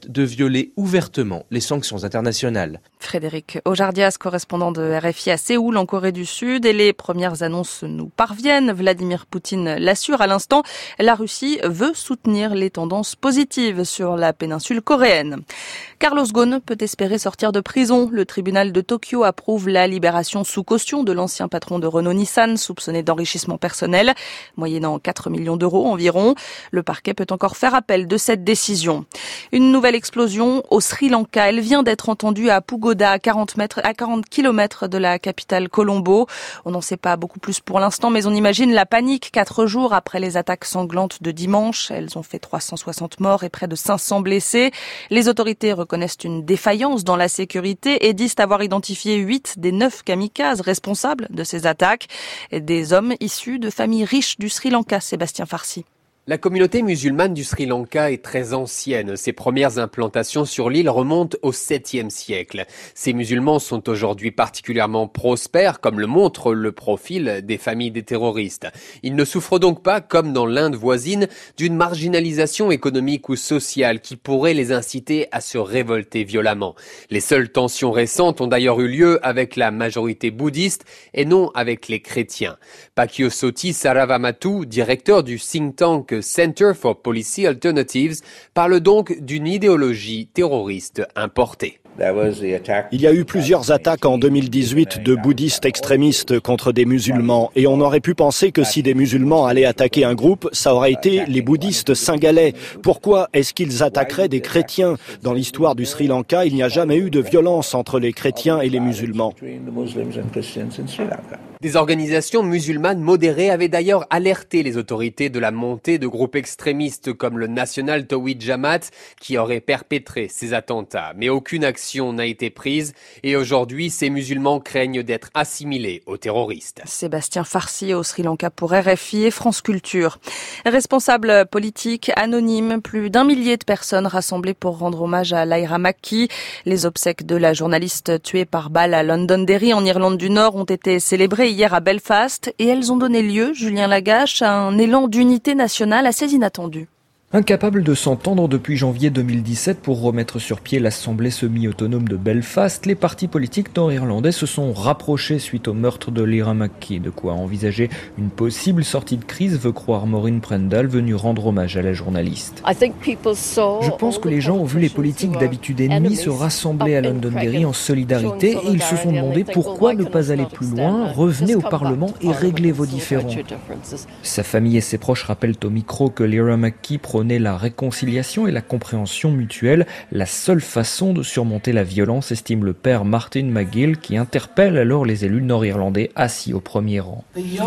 accepte de violer ouvertement les sanctions internationales. Frédéric Ojardias, correspondant de RFI à Séoul en Corée du Sud, et les premières annonces nous parviennent. Vladimir Poutine l'assure à l'instant, la Russie veut soutenir les tendances positives sur la péninsule coréenne. Carlos Ghosn peut espérer sortir de prison. Le tribunal de Tokyo approuve la libération sous caution de l'ancien patron de Renault-Nissan, soupçonné d'enrichissement personnel, moyennant 4 millions d'euros environ. Le parquet peut encore faire appel de cette décision. Une nouvelle explosion au Sri Lanka. Elle vient d'être entendue à Pugoda, à 40 km de la capitale Colombo. On n'en sait pas beaucoup plus pour l'instant, mais on imagine la panique 4 jours après les attaques sanglantes de dimanche. Elles ont fait 360 morts et près de 500 blessés. Les autorités reconnaissent une défaillance dans la sécurité et disent avoir identifié 8 des 9 kamikazes responsables de ces attaques. Des hommes issus de familles riches du Sri Lanka. Sébastien Farsi. La communauté musulmane du Sri Lanka est très ancienne. Ses premières implantations sur l'île remontent au 7e siècle. Ces musulmans sont aujourd'hui particulièrement prospères, comme le montre le profil des familles des terroristes. Ils ne souffrent donc pas, comme dans l'Inde voisine, d'une marginalisation économique ou sociale qui pourrait les inciter à se révolter violemment. Les seules tensions récentes ont d'ailleurs eu lieu avec la majorité bouddhiste et non avec les chrétiens. Pakiosoti Saravamatu, directeur du think tank Center for Policy Alternatives, parle donc d'une idéologie terroriste importée. Il y a eu plusieurs attaques en 2018 de bouddhistes extrémistes contre des musulmans et on aurait pu penser que si des musulmans allaient attaquer un groupe, ça aurait été les bouddhistes singhalais. Pourquoi est-ce qu'ils attaqueraient des chrétiens ? Dans l'histoire du Sri Lanka, il n'y a jamais eu de violence entre les chrétiens et les musulmans. Des organisations musulmanes modérées avaient d'ailleurs alerté les autorités de la montée de groupes extrémistes comme le National Tawhid Jamaat qui auraient perpétré ces attentats. Mais aucune action n'a été prise et aujourd'hui, ces musulmans craignent d'être assimilés aux terroristes. Sébastien Farsi au Sri Lanka pour RFI et France Culture. Responsable politique anonyme, plus d'1 millier de personnes rassemblées pour rendre hommage à Laira Makki. Les obsèques de la journaliste tuée par balle à Londonderry en Irlande du Nord ont été célébrées hier à Belfast et elles ont donné lieu, Julien Lagache, à un élan d'unité nationale assez inattendu. Incapable de s'entendre depuis janvier 2017 pour remettre sur pied l'Assemblée semi-autonome de Belfast, les partis politiques nord-irlandais se sont rapprochés suite au meurtre de Laira Makki. De quoi envisager une possible sortie de crise, veut croire Maureen Prendall, venue rendre hommage à la journaliste. Je pense que les gens ont vu les politiques d'habitude ennemis se rassembler à Londonderry en solidarité et ils se sont demandé pourquoi ne pas aller plus loin, revenez au Parlement et réglez vos différends. Sa famille et ses proches rappellent au micro que Laira Makki prônait la réconciliation et la compréhension mutuelle, la seule façon de surmonter la violence, estime le père Martin McGill, qui interpelle alors les élus nord-irlandais assis au premier rang. Les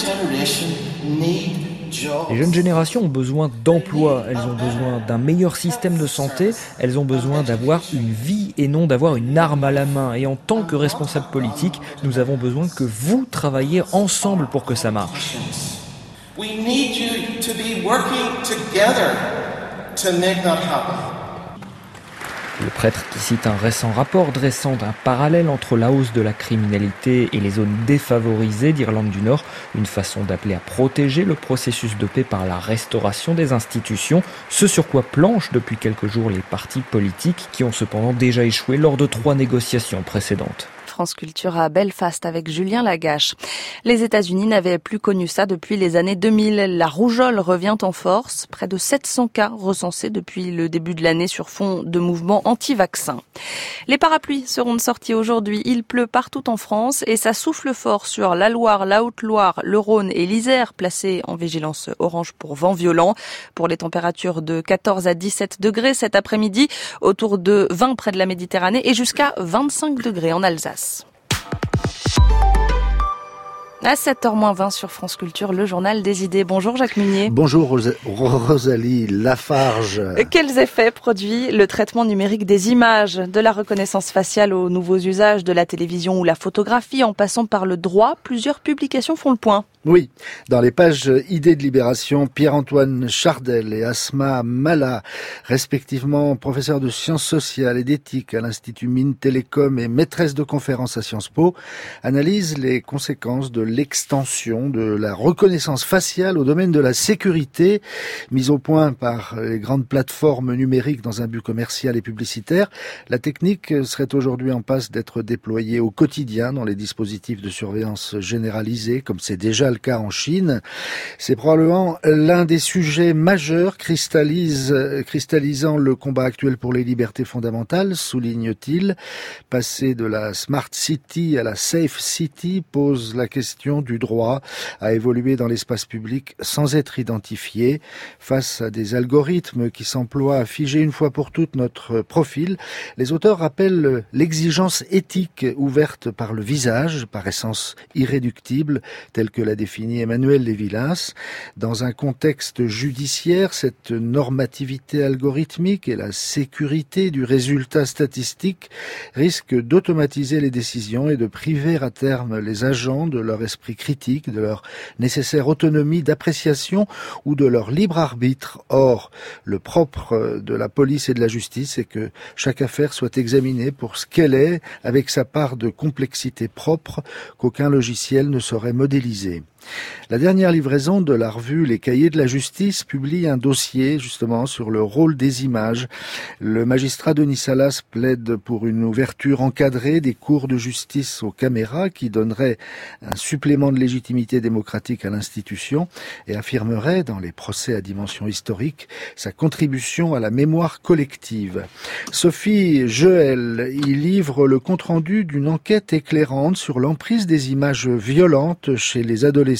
jeunes générations ont besoin d'emploi, elles ont besoin d'un meilleur système de santé, elles ont besoin d'avoir une vie et non d'avoir une arme à la main. Et en tant que responsables politiques, nous avons besoin que vous travailliez ensemble pour que ça marche. We need you to be working together to make that happen. Le prêtre qui cite un récent rapport dressant un parallèle entre la hausse de la criminalité et les zones défavorisées d'Irlande du Nord, une façon d'appeler à protéger le processus de paix par la restauration des institutions, ce sur quoi planchent depuis quelques jours les partis politiques qui ont cependant déjà échoué lors de 3 négociations précédentes. France Culture à Belfast avec Julien Lagache. Les États-Unis n'avaient plus connu ça depuis les années 2000. La rougeole revient en force. Près de 700 cas recensés depuis le début de l'année sur fond de mouvements anti-vaccins. Les parapluies seront de sortie aujourd'hui. Il pleut partout en France et ça souffle fort sur la Loire, la Haute-Loire, le Rhône et l'Isère, placés en vigilance orange pour vent violent. Pour les températures de 14 à 17 degrés cet après-midi, autour de 20 près de la Méditerranée et jusqu'à 25 degrés en Alsace. À 7h-20 sur France Culture, le journal des idées. Bonjour Jacques Munier. Bonjour Rosalie Lafarge. Quels effets produit le traitement numérique des images, de la reconnaissance faciale aux nouveaux usages de la télévision ou la photographie, en passant par le droit? Plusieurs publications font le point. Oui, dans les pages Idées de Libération, Pierre-Antoine Chardel et Asma Mala, respectivement professeurs de sciences sociales et d'éthique à l'Institut Mines Télécom et maîtresse de conférences à Sciences Po, analysent les conséquences de l'extension de la reconnaissance faciale au domaine de la sécurité, mise au point par les grandes plateformes numériques dans un but commercial et publicitaire. La technique serait aujourd'hui en passe d'être déployée au quotidien dans les dispositifs de surveillance généralisée, comme c'est déjà le cas en Chine. C'est probablement l'un des sujets majeurs cristallisant le combat actuel pour les libertés fondamentales, souligne-t-il. Passer de la Smart City à la Safe City pose la question du droit à évoluer dans l'espace public sans être identifié. Face à des algorithmes qui s'emploient à figer une fois pour toutes notre profil, les auteurs rappellent l'exigence éthique ouverte par le visage, par essence irréductible, telle que l'a défini Emmanuel Lévinas. Dans un contexte judiciaire, cette normativité algorithmique et la sécurité du résultat statistique risquent d'automatiser les décisions et de priver à terme les agents de leur esprit critique, de leur nécessaire autonomie d'appréciation ou de leur libre arbitre. Or, le propre de la police et de la justice est que chaque affaire soit examinée pour ce qu'elle est, avec sa part de complexité propre qu'aucun logiciel ne saurait modéliser. La dernière livraison de la revue Les Cahiers de la Justice publie un dossier justement sur le rôle des images. Le magistrat Denis Salas plaide pour une ouverture encadrée des cours de justice aux caméras qui donnerait un supplément de légitimité démocratique à l'institution et affirmerait, dans les procès à dimension historique, sa contribution à la mémoire collective. Sophie Joël y livre le compte-rendu d'une enquête éclairante sur l'emprise des images violentes chez les adolescents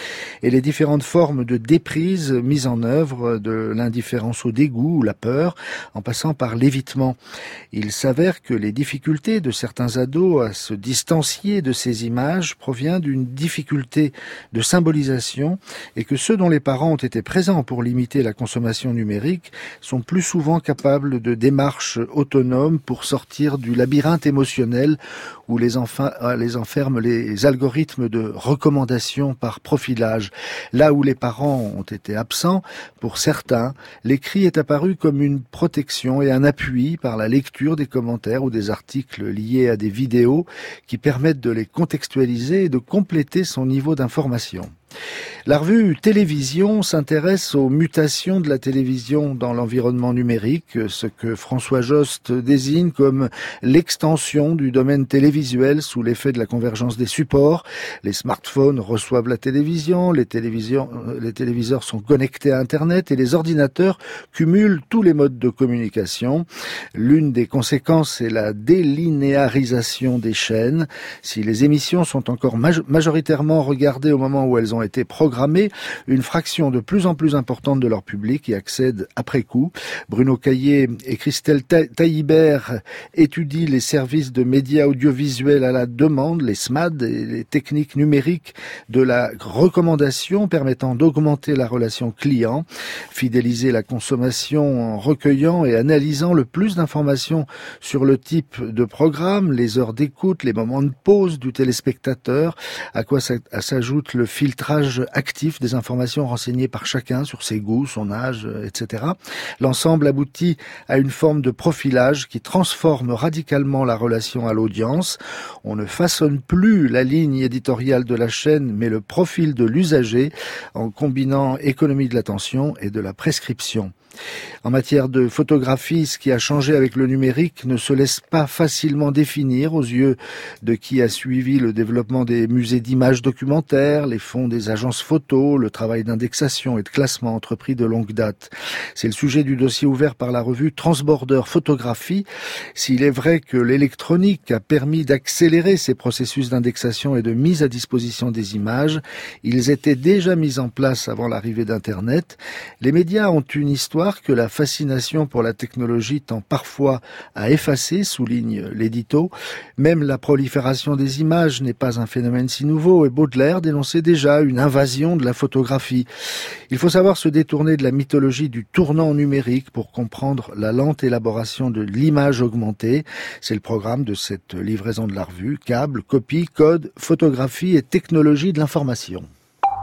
et les différentes formes de déprise mises en œuvre, de l'indifférence au dégoût ou la peur, en passant par l'évitement. Il s'avère que les difficultés de certains ados à se distancier de ces images provient d'une difficulté de symbolisation et que ceux dont les parents ont été présents pour limiter la consommation numérique sont plus souvent capables de démarches autonomes pour sortir du labyrinthe émotionnel où les enferment les algorithmes de recommandation par profilage. Là où les parents ont été absents, pour certains, l'écrit est apparu comme une protection et un appui par la lecture des commentaires ou des articles liés à des vidéos qui permettent de les contextualiser et de compléter son niveau d'information. La revue Télévision s'intéresse aux mutations de la télévision dans l'environnement numérique, ce que François Jost désigne comme l'extension du domaine télévisuel sous l'effet de la convergence des supports. Les smartphones reçoivent la télévision, les téléviseurs sont connectés à Internet et les ordinateurs cumulent tous les modes de communication. L'une des conséquences est la délinéarisation des chaînes. Si les émissions sont encore majoritairement regardées au moment où elles ont été programmées, une fraction de plus en plus importante de leur public y accède après coup. Bruno Caillé et Christelle Taillibert étudient les services de médias audiovisuels à la demande, les SMAD, et les techniques numériques de la recommandation permettant d'augmenter la relation client, fidéliser la consommation en recueillant et analysant le plus d'informations sur le type de programme, les heures d'écoute, les moments de pause du téléspectateur, à quoi s'ajoute le filtrage actif des informations renseignées par chacun sur ses goûts, son âge, etc. L'ensemble aboutit à une forme de profilage qui transforme radicalement la relation à l'audience. On ne façonne plus la ligne éditoriale de la chaîne, mais le profil de l'usager, en combinant économie de l'attention et de la prescription. En matière de photographie, ce qui a changé avec le numérique ne se laisse pas facilement définir aux yeux de qui a suivi le développement des musées d'images documentaires, les fonds des agences photos, le travail d'indexation et de classement entrepris de longue date. C'est le sujet du dossier ouvert par la revue Transborder Photographie. S'il est vrai que l'électronique a permis d'accélérer ces processus d'indexation et de mise à disposition des images, ils étaient déjà mis en place avant l'arrivée d'Internet. Les médias ont une histoire que la fascination pour la technologie tend parfois à effacer, souligne l'édito. Même la prolifération des images n'est pas un phénomène si nouveau et Baudelaire dénonçait déjà une invasion de la photographie. Il faut savoir se détourner de la mythologie du tournant numérique pour comprendre la lente élaboration de l'image augmentée. C'est le programme de cette livraison de la revue. Câbles, copies, codes, photographie et technologie de l'information.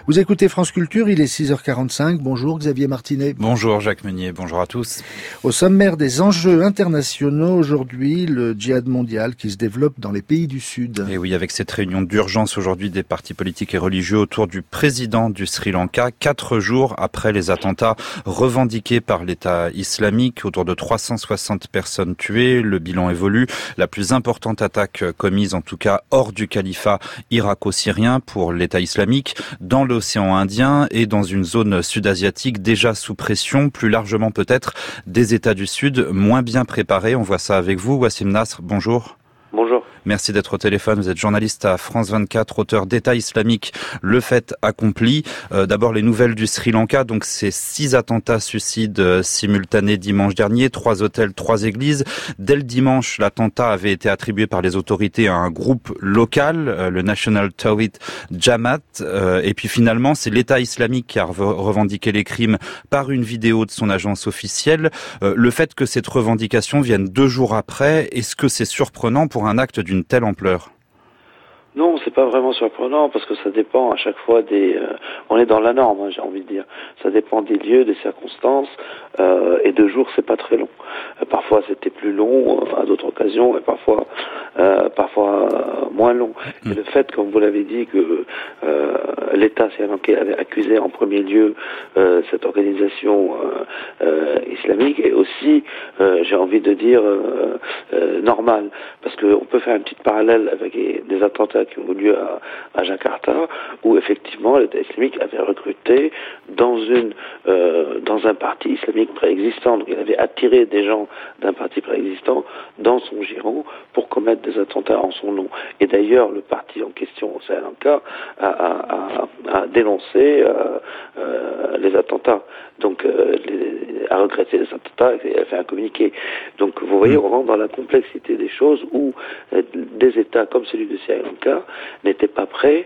Vous écoutez France Culture, il est 6h45. Bonjour Xavier Martinet. Bonjour Jacques Meunier, bonjour à tous. Au sommaire des enjeux internationaux aujourd'hui, le djihad mondial qui se développe dans les pays du Sud. Et oui, avec cette réunion d'urgence aujourd'hui des partis politiques et religieux autour du président du Sri Lanka, 4 jours après les attentats revendiqués par l'État islamique, autour de 360 personnes tuées. Le bilan évolue. La plus importante attaque commise, en tout cas hors du califat irako-syrien pour l'État islamique, dans l'océan Indien et dans une zone sud-asiatique déjà sous pression, plus largement peut-être des États du Sud moins bien préparés. On voit ça avec vous, Wassim Nasr, bonjour. Bonjour. Merci d'être au téléphone. Vous êtes journaliste à France 24, auteur d'État islamique, le fait accompli. D'abord, les nouvelles du Sri Lanka. Donc, ces 6 attentats suicides simultanés dimanche dernier, 3 hôtels, 3 églises. Dès le dimanche, l'attentat avait été attribué par les autorités à un groupe local, le National Tawhid Jamaat. Et puis finalement, c'est l'État islamique qui a revendiqué les crimes par une vidéo de son agence officielle. Le fait que cette revendication vienne 2 jours après, est-ce que c'est surprenant pour un acte d'une telle ampleur? Non, c'est pas vraiment surprenant parce que ça dépend à chaque fois on est dans la norme, j'ai envie de dire. Ça dépend des lieux, des circonstances, et 2 jours c'est pas très long. Parfois c'était plus long à d'autres occasions et parfois moins long. Et le fait, comme vous l'avez dit, que l'État sri-lankais avait accusé en premier lieu cette organisation islamique est aussi, j'ai envie de dire, normal, parce qu'on peut faire une petite parallèle avec des attentats qui ont eu lieu à Jakarta, où effectivement l'État islamique avait recruté dans un parti islamique préexistant. Donc il avait attiré des gens d'un parti préexistant dans son giron pour commettre des attentats en son nom. Et d'ailleurs, le parti en question au Sri Lanka a dénoncé les attentats, donc a regretté les attentats et a fait un communiqué. Donc vous voyez, on rentre dans la complexité des choses où des États comme celui de Sri Lanka n'étaient pas prêts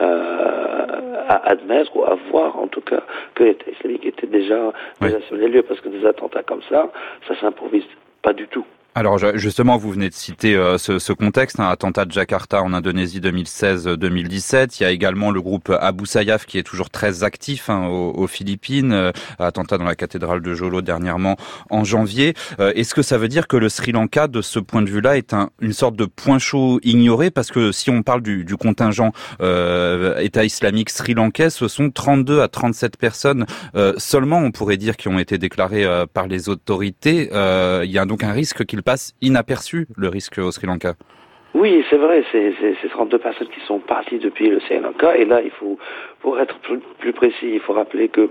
à admettre ou à voir en tout cas que l'État islamique était déjà sur les lieux, parce que des attentats comme ça s'improvise pas du tout. Alors justement, vous venez de citer ce contexte, attentat de Jakarta en Indonésie 2016-2017. Il y a également le groupe Abu Sayyaf qui est toujours très actif aux Philippines, attentat dans la cathédrale de Jolo dernièrement en janvier. Est-ce que ça veut dire que le Sri Lanka, de ce point de vue-là, est une sorte de point chaud ignoré? Parce que si on parle du contingent État islamique sri-lankais, ce sont 32 à 37 personnes seulement, on pourrait dire, qui ont été déclarées par les autorités. Il y a donc un risque qu'il passe inaperçu, le risque au Sri Lanka. Oui, c'est vrai, c'est 32 personnes qui sont parties depuis le Sri Lanka, et là, pour être plus précis, il faut rappeler que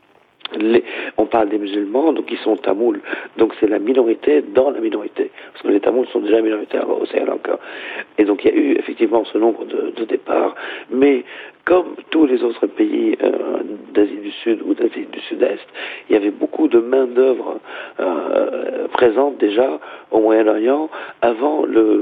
on parle des musulmans, donc ils sont tamouls, donc c'est la minorité dans la minorité, parce que les tamouls sont déjà minoritaires au Sri Lanka. Et donc il y a eu effectivement ce nombre de départs, mais comme tous les autres pays d'Asie du Sud ou d'Asie du Sud-Est, il y avait beaucoup de main-d'œuvre présente déjà au Moyen-Orient avant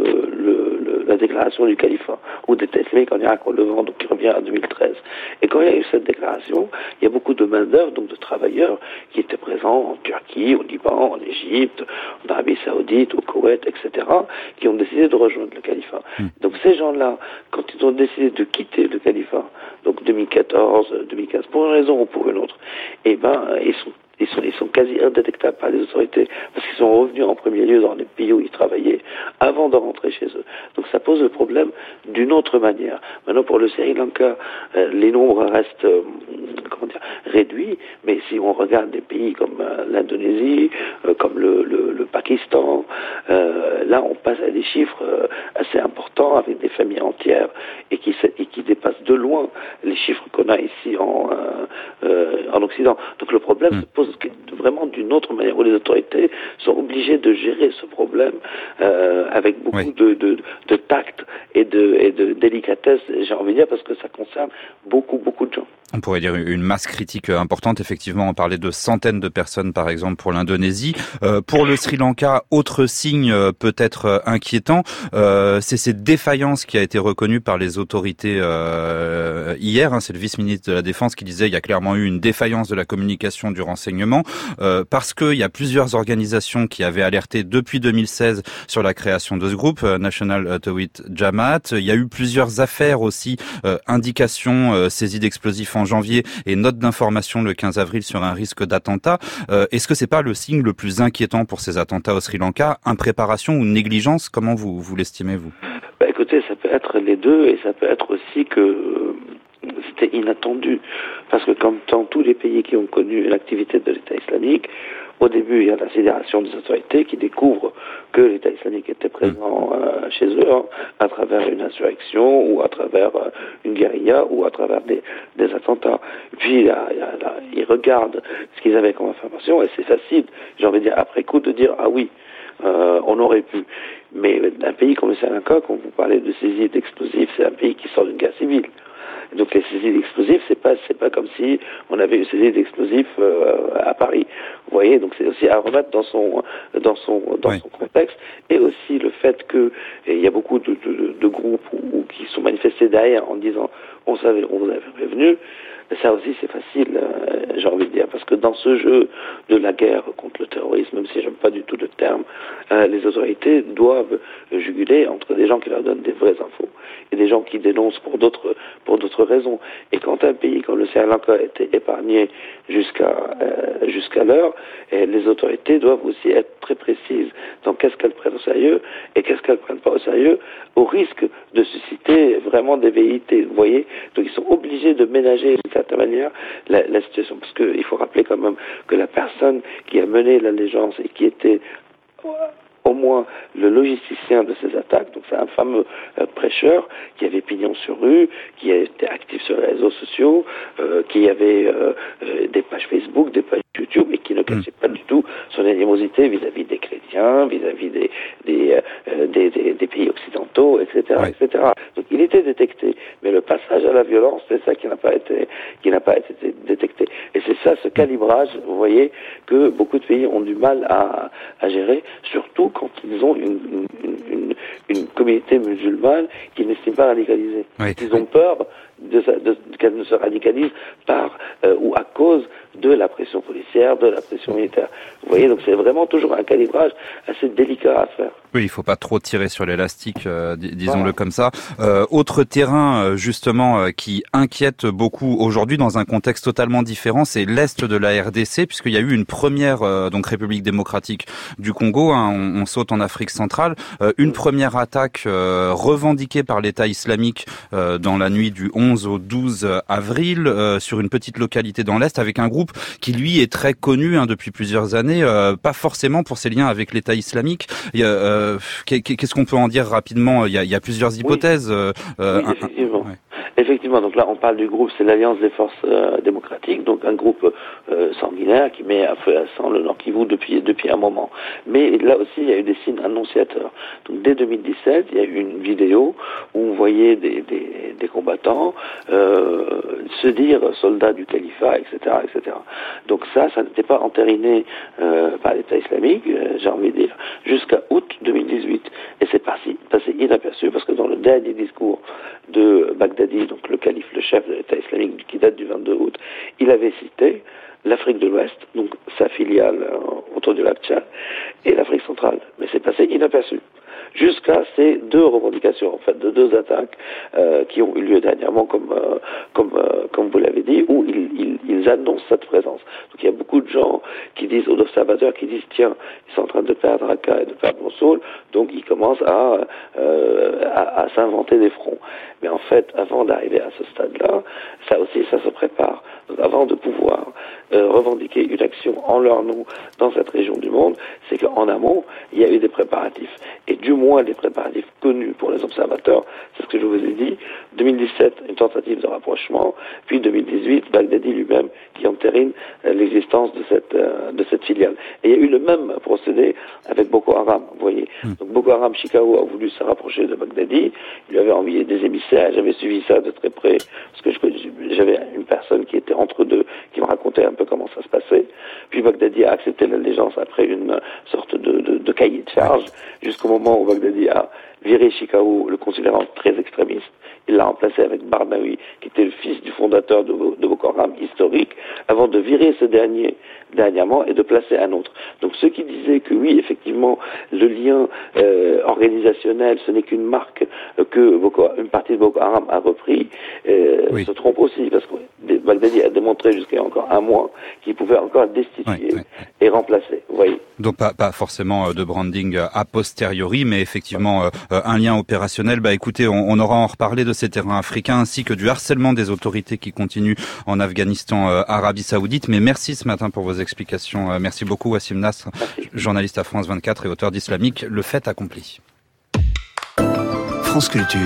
la déclaration du califat, ou d'État islamique en Irak, au Levant, donc qui revient en 2013. Et quand il y a eu cette déclaration, il y a beaucoup de main-d'œuvre, donc de travailleurs qui étaient présents en Turquie, au Liban, en Égypte, en Arabie Saoudite, au Koweït, etc., qui ont décidé de rejoindre le califat. Donc ces gens-là, quand ils ont décidé de quitter le califat, donc 2014, 2015, pour une raison ou pour une autre, ils sont quasi indétectables par les autorités, parce qu'ils sont revenus en premier lieu dans les pays où ils travaillaient avant de rentrer chez eux. Donc ça pose le problème d'une autre manière. Maintenant, pour le Sri Lanka, les nombres restent réduits, mais si on regarde des pays comme l'Indonésie, comme le Pakistan, là on passe à des chiffres assez importants, avec des familles entières, et qui dépassent de loin les chiffres qu'on a ici en Occident. Donc le problème se pose vraiment d'une autre manière, où les autorités sont obligées de gérer ce problème avec beaucoup de tact et de délicatesse, j'ai envie de dire, parce que ça concerne beaucoup de gens. On pourrait dire une masse critique importante. Effectivement, on parlait de centaines de personnes, par exemple, pour l'Indonésie. Pour le Sri Lanka, autre signe peut-être inquiétant, c'est cette défaillance qui a été reconnue par les autorités hier. C'est le vice-ministre de la Défense qui disait il y a clairement eu une défaillance de la communication du renseignement, parce qu'il y a plusieurs organisations qui avaient alerté depuis 2016 sur la création de ce groupe, National Tawhid Jamaat. Il y a eu plusieurs affaires aussi, indications, saisies d'explosifs en janvier et notes d'information le 15 avril sur un risque d'attentat. Est-ce que c'est pas le signe le plus inquiétant pour ces attentats au Sri Lanka? Impréparation ou négligence? Comment vous l'estimez, vous? Écoutez, ça peut être les deux, et ça peut être aussi que c'était inattendu. Parce que comme dans tous les pays qui ont connu l'activité de l'État islamique, au début, il y a la sidération des autorités qui découvrent que l'État islamique était présent chez eux, à travers une insurrection, ou à travers une guérilla, ou à travers des attentats. Puis, ils regardent ce qu'ils avaient comme information, et c'est facile, j'ai envie de dire, après coup, de dire, ah oui, on aurait pu. Mais un pays comme le Sri Lanka, quand vous parlez de saisie d'explosifs, c'est un pays qui sort d'une guerre civile. Donc les saisies d'explosifs, c'est pas comme si on avait une saisie d'explosifs à Paris. Vous voyez, donc c'est aussi à remettre dans son contexte, et aussi le fait que il y a beaucoup de groupes qui sont manifestés derrière en disant on vous avait prévenu. Ça aussi, c'est facile, j'ai envie de dire, parce que dans ce jeu de la guerre contre le terrorisme, même si j'aime pas du tout le terme, les autorités doivent juguler entre des gens qui leur donnent des vraies infos et des gens qui dénoncent pour d'autres raisons. Et quand un pays comme le Sri Lanka a été épargné jusqu'à l'heure, les autorités doivent aussi être très précises dans qu'est-ce qu'elles prennent au sérieux et qu'est-ce qu'elles prennent pas au sérieux, au risque de susciter vraiment des velléités. Vous voyez, donc ils sont obligés de ménager d'une certaine manière la situation, parce qu'il faut rappeler quand même que la personne qui a mené l'allégeance et qui était au moins le logisticien de ces attaques, donc c'est un fameux prêcheur qui avait pignon sur rue, qui a été actif sur les réseaux sociaux, qui avait des pages Facebook, des pages YouTube, et qui ne cachait pas du tout son animosité vis-à-vis des chrétiens, vis-à-vis des pays occidentaux, etc., etc. Donc il était détecté, mais le passage à la violence, c'est ça qui n'a pas été détecté. Et c'est ça, ce calibrage, vous voyez, que beaucoup de pays ont du mal à gérer, surtout quand ils ont une communauté musulmane qui n'estime pas radicalisée. Oui. Ils ont peur qu'elle ne se radicalise par ou à cause de la pression policière, de la pression militaire. Vous voyez, donc c'est vraiment toujours un calibrage assez délicat à faire. Oui, il faut pas trop tirer sur l'élastique, disons-le comme ça. Autre terrain, justement, qui inquiète beaucoup aujourd'hui dans un contexte totalement différent, c'est l'Est de la RDC, puisqu'il y a eu une première, donc République démocratique du Congo, on saute en Afrique centrale, une première attaque revendiquée par l'État islamique dans la nuit du 11 au 12 avril, sur une petite localité dans l'Est, avec un groupe qui, lui, est très connu depuis plusieurs années, pas forcément pour ses liens avec l'État islamique. Qu'est-ce qu'on peut en dire rapidement? Il y a plusieurs hypothèses. Oui, effectivement. Effectivement, donc là on parle du groupe, c'est l'Alliance des forces démocratiques, donc un groupe sanguinaire qui met à feu et à sang le Nord Kivu depuis un moment. Mais là aussi il y a eu des signes annonciateurs. Donc dès 2017, il y a eu une vidéo où on voyait des combattants se dire soldats du califat, etc., etc. Donc ça n'était pas entériné par l'État islamique, j'ai envie de dire, jusqu'à août 2018. Et c'est passé inaperçu parce que dans le dernier discours de Baghdadi, donc le calife, le chef de l'État islamique qui date du 22 août, il avait cité l'Afrique de l'Ouest, donc sa filiale autour du lac Tchad, et l'Afrique centrale. Mais c'est passé inaperçu. Jusqu'à ces deux revendications, en fait, de deux attaques qui ont eu lieu dernièrement, comme vous l'avez dit, où ils annoncent cette présence. Donc il y a beaucoup de gens qui disent, aux observateurs, qui disent, tiens, ils sont en train de perdre Raqqa et de perdre Mossoul, donc ils commencent à s'inventer des fronts. Mais en fait, avant d'arriver à ce stade-là, ça aussi, ça se prépare. Donc avant de pouvoir revendiquer une action en leur nom dans cette région du monde, c'est qu'en amont, il y a eu des préparatifs. Et du moins des préparatifs connus pour les observateurs, c'est ce que je vous ai dit. 2017, une tentative de rapprochement, puis 2018, Baghdadi lui-même qui entérine l'existence de cette filiale. Et il y a eu le même procédé avec Boko Haram, vous voyez. Donc Boko Haram, Chikao a voulu se rapprocher de Baghdadi, il lui avait envoyé des émissaires, j'avais suivi ça de très près, parce que j'avais une personne qui était entre deux, qui me racontait un peu comment ça se passait. Puis Baghdadi a accepté l'allégeance après une sorte de cahier de charge, jusqu'au moment où Baghdadi a viré Chikau, le considérant très extrémiste. Il l'a remplacé avec Barnaoui, qui était le fils du fondateur de Boko Haram, historique, avant de virer ce dernier dernièrement et de placer un autre. Donc ceux qui disaient que oui, effectivement, le lien organisationnel, ce n'est qu'une marque que une partie de Boko Haram a repris, se trompent aussi, parce que Baghdadi a démontré jusqu'à encore un mois qu'il pouvait encore destituer et remplacer. Vous voyez. Donc pas forcément de branding a posteriori, mais effectivement un lien opérationnel. Écoutez, on aura à en reparler de ces terrains africains ainsi que du harcèlement des autorités qui continuent en Afghanistan, Arabie Saoudite. Mais merci ce matin pour vos explications. Merci beaucoup Wassim Nasr, journaliste à France 24 et auteur d'Islamique, le fait accompli. France Culture,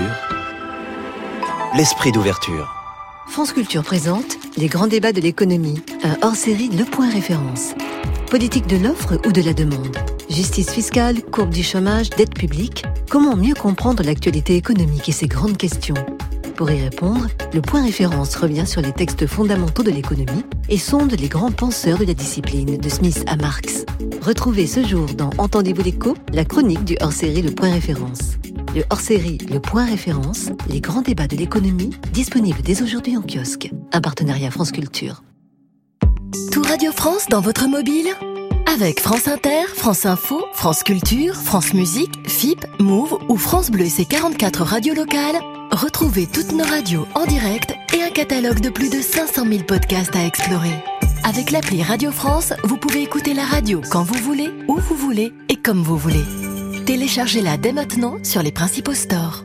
l'esprit d'ouverture. France Culture présente les grands débats de l'économie, un hors-série Le Point Référence. Politique de l'offre ou de la demande? Justice fiscale, courbe du chômage, dette publique? Comment mieux comprendre l'actualité économique et ses grandes questions? Pour y répondre, Le Point Référence revient sur les textes fondamentaux de l'économie et sonde les grands penseurs de la discipline, de Smith à Marx. Retrouvez ce jour dans Entendez-vous l'écho, la chronique du hors-série Le Point Référence. Le hors-série Le Point Référence, les grands débats de l'économie, disponible dès aujourd'hui en kiosque. Un partenariat France Culture. Tout Radio France dans votre mobile? Avec France Inter, France Info, France Culture, France Musique, FIP, Move ou France Bleu et ses 44 radios locales, retrouvez toutes nos radios en direct et un catalogue de plus de 500 000 podcasts à explorer. Avec l'appli Radio France, vous pouvez écouter la radio quand vous voulez, où vous voulez et comme vous voulez. Téléchargez-la dès maintenant sur les principaux stores.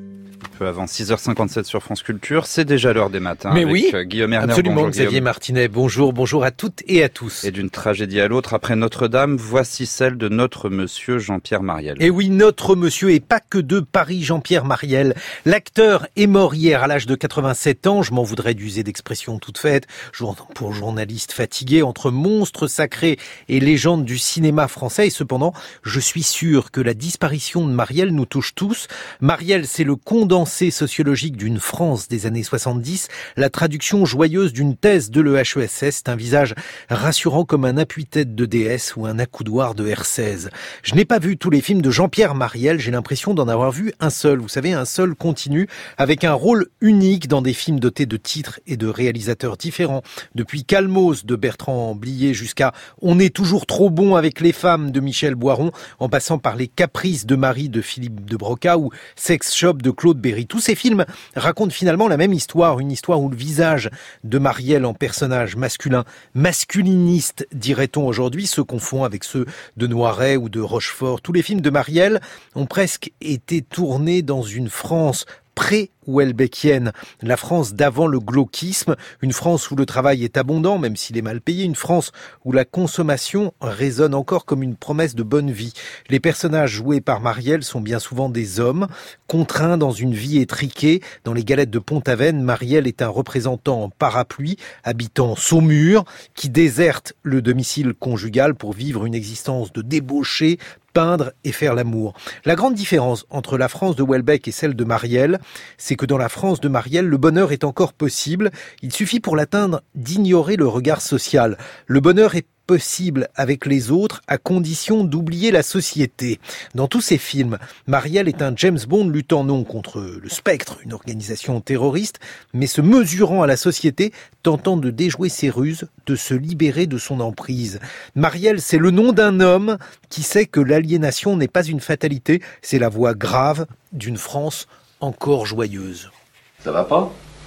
Peu avant 6h57 sur France Culture, c'est déjà l'heure des matins. Mais avec oui, Guillaume Erner. absolument, Bonjour, Xavier Guillaume. Martinet. Bonjour à toutes et à tous. Et d'une tragédie à l'autre, après Notre-Dame, voici celle de notre monsieur Jean-Pierre Mariel. Et oui, notre monsieur, et pas que de Paris, Jean-Pierre Mariel. L'acteur est mort hier à l'âge de 87 ans. Je m'en voudrais d'user d'expressions toutes faites. Pour journaliste fatigué, entre monstres sacrés et légendes du cinéma français. Et cependant, je suis sûr que la disparition de Mariel nous touche tous. Mariel, c'est le condensé sociologique d'une France des années 70, la traduction joyeuse d'une thèse de l'EHESS, c'est un visage rassurant comme un appui-tête de DS ou un accoudoir de R16. Je n'ai pas vu tous les films de Jean-Pierre Mariel, j'ai l'impression d'en avoir vu un seul, vous savez, un seul continu, avec un rôle unique dans des films dotés de titres et de réalisateurs différents, depuis Calmos de Bertrand Blier jusqu'à On est toujours trop bon avec les femmes de Michel Boiron, en passant par Les Caprices de Marie de Philippe de Broca ou Sex Shop de Claude Berry. Tous ces films raconte finalement la même histoire, une histoire où le visage de Mariel en personnage masculin, masculiniste dirait-on aujourd'hui, se confond avec ceux de Noiret ou de Rochefort. Tous les films de Mariel ont presque été tournés dans une France pré-Houellebecquienne, la France d'avant le glauquisme, une France où le travail est abondant, même s'il est mal payé, une France où la consommation résonne encore comme une promesse de bonne vie. Les personnages joués par Mariel sont bien souvent des hommes, contraints dans une vie étriquée. Dans Les Galettes de Pont-Aven, Mariel est un représentant en parapluie, habitant Saumur, qui déserte le domicile conjugal pour vivre une existence de débauché, peindre et faire l'amour. La grande différence entre la France de Houellebecq et celle de Mariel, c'est que dans la France de Mariel, le bonheur est encore possible. Il suffit pour l'atteindre d'ignorer le regard social. Le bonheur est possible avec les autres à condition d'oublier la société. Dans tous ces films, Mariel est un James Bond luttant non contre le Spectre, une organisation terroriste, mais se mesurant à la société, tentant de déjouer ses ruses, de se libérer de son emprise. Mariel, c'est le nom d'un homme qui sait que l'aliénation n'est pas une fatalité, c'est la voix grave d'une France encore joyeuse. Ça va pas?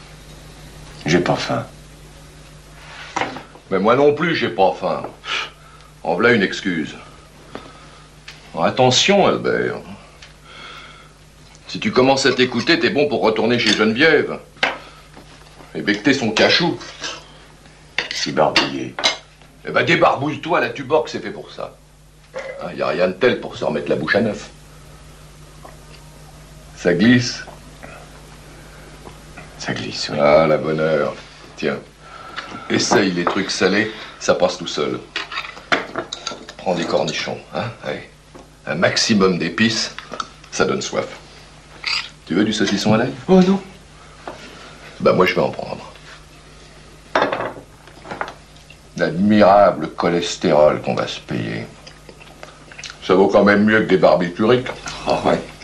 J'ai pas faim. Mais moi non plus, j'ai pas faim. En voilà une excuse. Attention, Albert. Si tu commences à t'écouter, t'es bon pour retourner chez Geneviève. Et becter son cachou. Si barbouillé. Eh ben débarbouille-toi, la Tuborg, c'est fait pour ça. Y a rien de tel pour se remettre la bouche à neuf. Ça glisse. Ça glisse, oui. Ah, la bonne heure. Tiens. Essaye les trucs salés, ça passe tout seul. Prends des cornichons, hein, allez. Un maximum d'épices, ça donne soif. Tu veux du saucisson à l'ail? Oh non. Bah moi je vais en prendre. L'admirable cholestérol qu'on va se payer. Ça vaut quand même mieux que des barbituriques. Oh ouais.